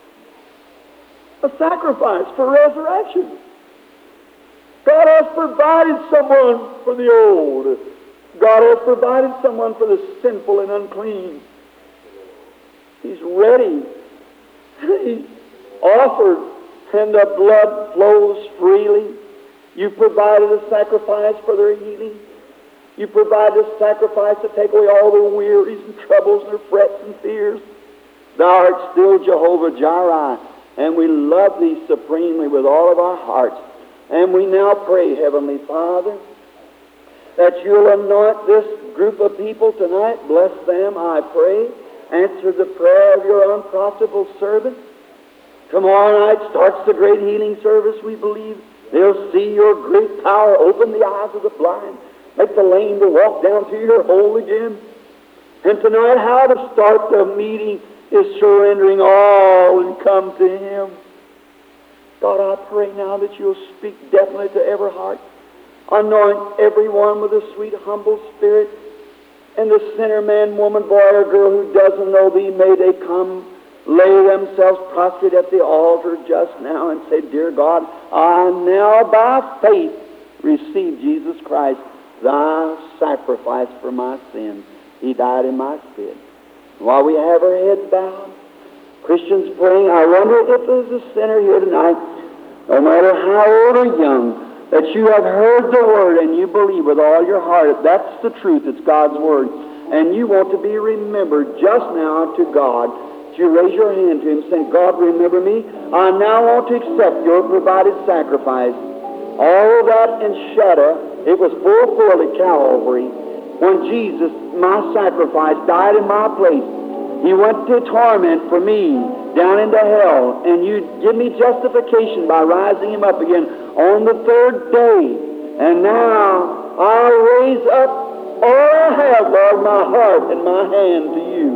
a sacrifice for resurrection. God has provided someone for the old. God has provided someone for the sinful and unclean. He's ready. He's offered, and the blood flows freely. You provided a sacrifice for their healing. You provided a sacrifice to take away all their wearies and troubles and their frets and fears. Thou art still Jehovah Jireh, and we love Thee supremely with all of our hearts. And we now pray, Heavenly Father, that You'll anoint this group of people tonight. Bless them, I pray. Answer the prayer of Your unprofitable servant. Tomorrow night starts the great healing service, we believe. They'll see Your great power open the eyes of the blind, make the lame to walk down through Your hole again. And tonight, how to start the meeting is surrendering all and come to Him. God, I pray now that You'll speak definitely to every heart. Anoint everyone with a sweet, humble spirit. And the sinner, man, woman, boy, or girl who doesn't know Thee, may they come, lay themselves prostrate at the altar just now and say, Dear God, I now by faith receive Jesus Christ, Thy sacrifice for my sins. He died in my stead. While we have our heads bowed, Christians praying, I wonder if there's a sinner here tonight, no matter how old or young, that you have heard the Word and you believe with all your heart. That's the truth. It's God's Word. And you want to be remembered just now to God. You raise your hand to Him saying, God, remember me. I now want to accept Your provided sacrifice. All that in shadow, it was fulfilled at Calvary when Jesus, my sacrifice, died in my place. He went to torment for me down into hell, and You give me justification by rising Him up again on the third day. And now I raise up all I have, Lord, my heart and my hand to You,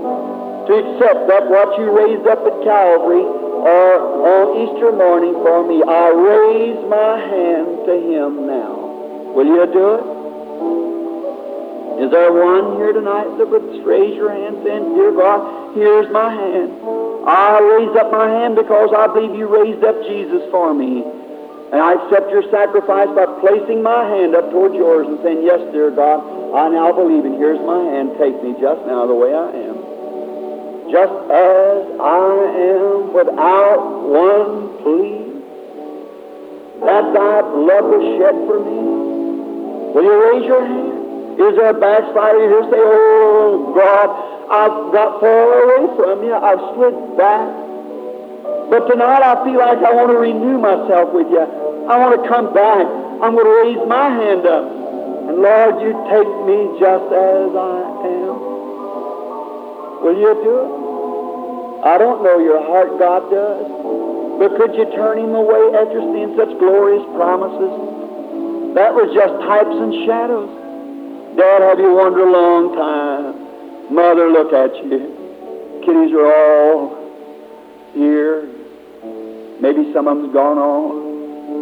to accept that what You raised up at Calvary or on Easter morning for me. I raise my hand to Him now. Will you do it? Is there one here tonight that would raise your hand saying, Dear God, here's my hand. I raise up my hand because I believe you raised up Jesus for me. And I accept your sacrifice by placing my hand up toward yours and saying, yes, dear God, I now believe, and here's my hand. Take me just now the way I am. Just as I am, without one plea, that thy blood was shed for me. Will you raise your hand? Is there a backslider here? Say, oh, God, I've got far away from you. I've slid back. But tonight I feel like I want to renew myself with you. I want to come back. I'm going to raise my hand up. And Lord, you take me just as I am. Will you do it? I don't know your heart, God does. But could you turn him away after seeing such glorious promises? That was just types and shadows. Dad, have you wondered a long time? Mother, look at you. Kiddies are all here. Maybe some of them's gone on.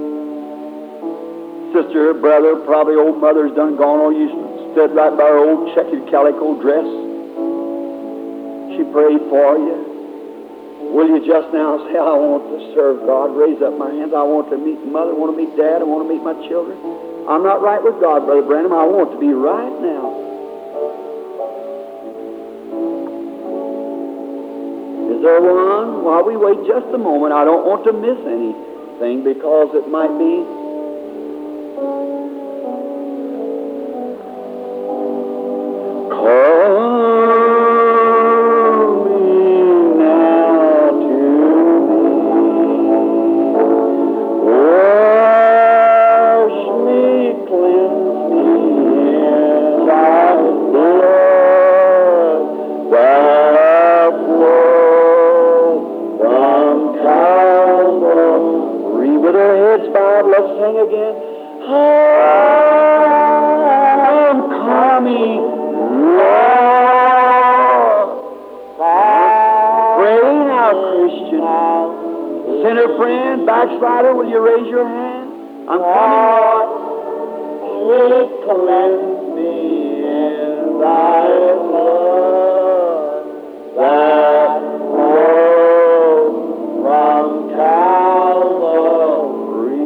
Sister, brother, probably old mother's done gone on. You stood right by her old checkered calico dress. She prayed for you. Will you just now say, I want to serve God, raise up my hands, I want to meet mother, I want to meet dad, I want to meet my children. I'm not right with God, Brother Branham, I want to be right now. Is there one? While we wait just a moment, I don't want to miss anything because it might be backslider, will you raise your hand? I'm coming, Lord. Cleanse me in thy blood that flowed from Calvary.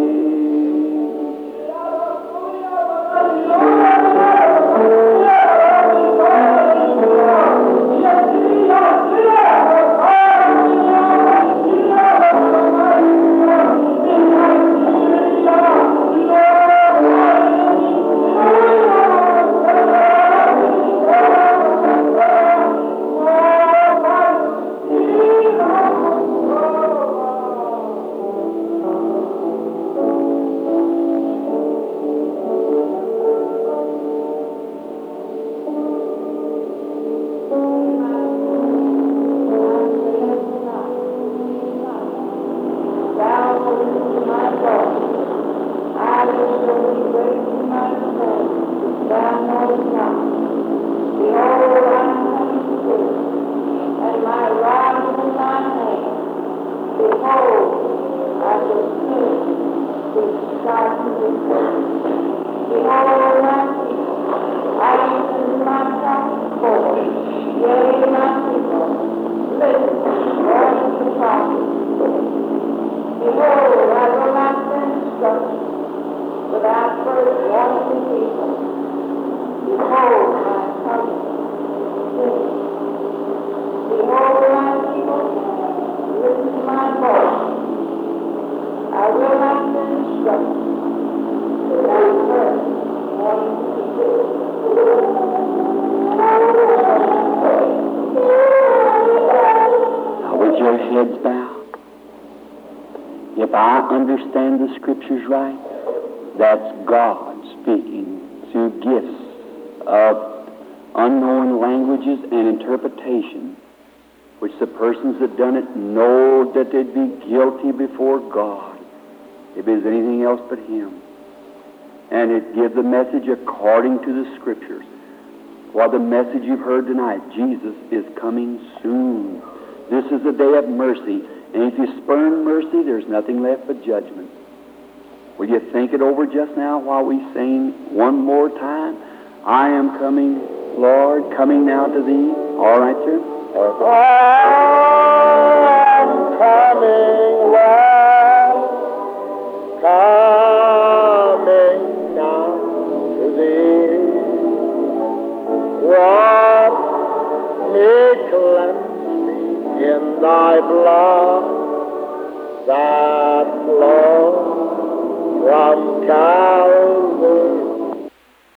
Understand the Scriptures right? That's God speaking through gifts of unknown languages and interpretation, which the persons that done it know that they'd be guilty before God if it was anything else but Him. And it gives the message according to the Scriptures. Well, the message you've heard tonight, Jesus is coming soon. This is the day of mercy. And if you spurn mercy, there's nothing left but judgment. Will you think it over just now while we sing one more time? I am coming, Lord, coming now to Thee. All right, sir? I'm coming west, coming now to thee. What may cleanse me in thy blood that flowed from Calvary?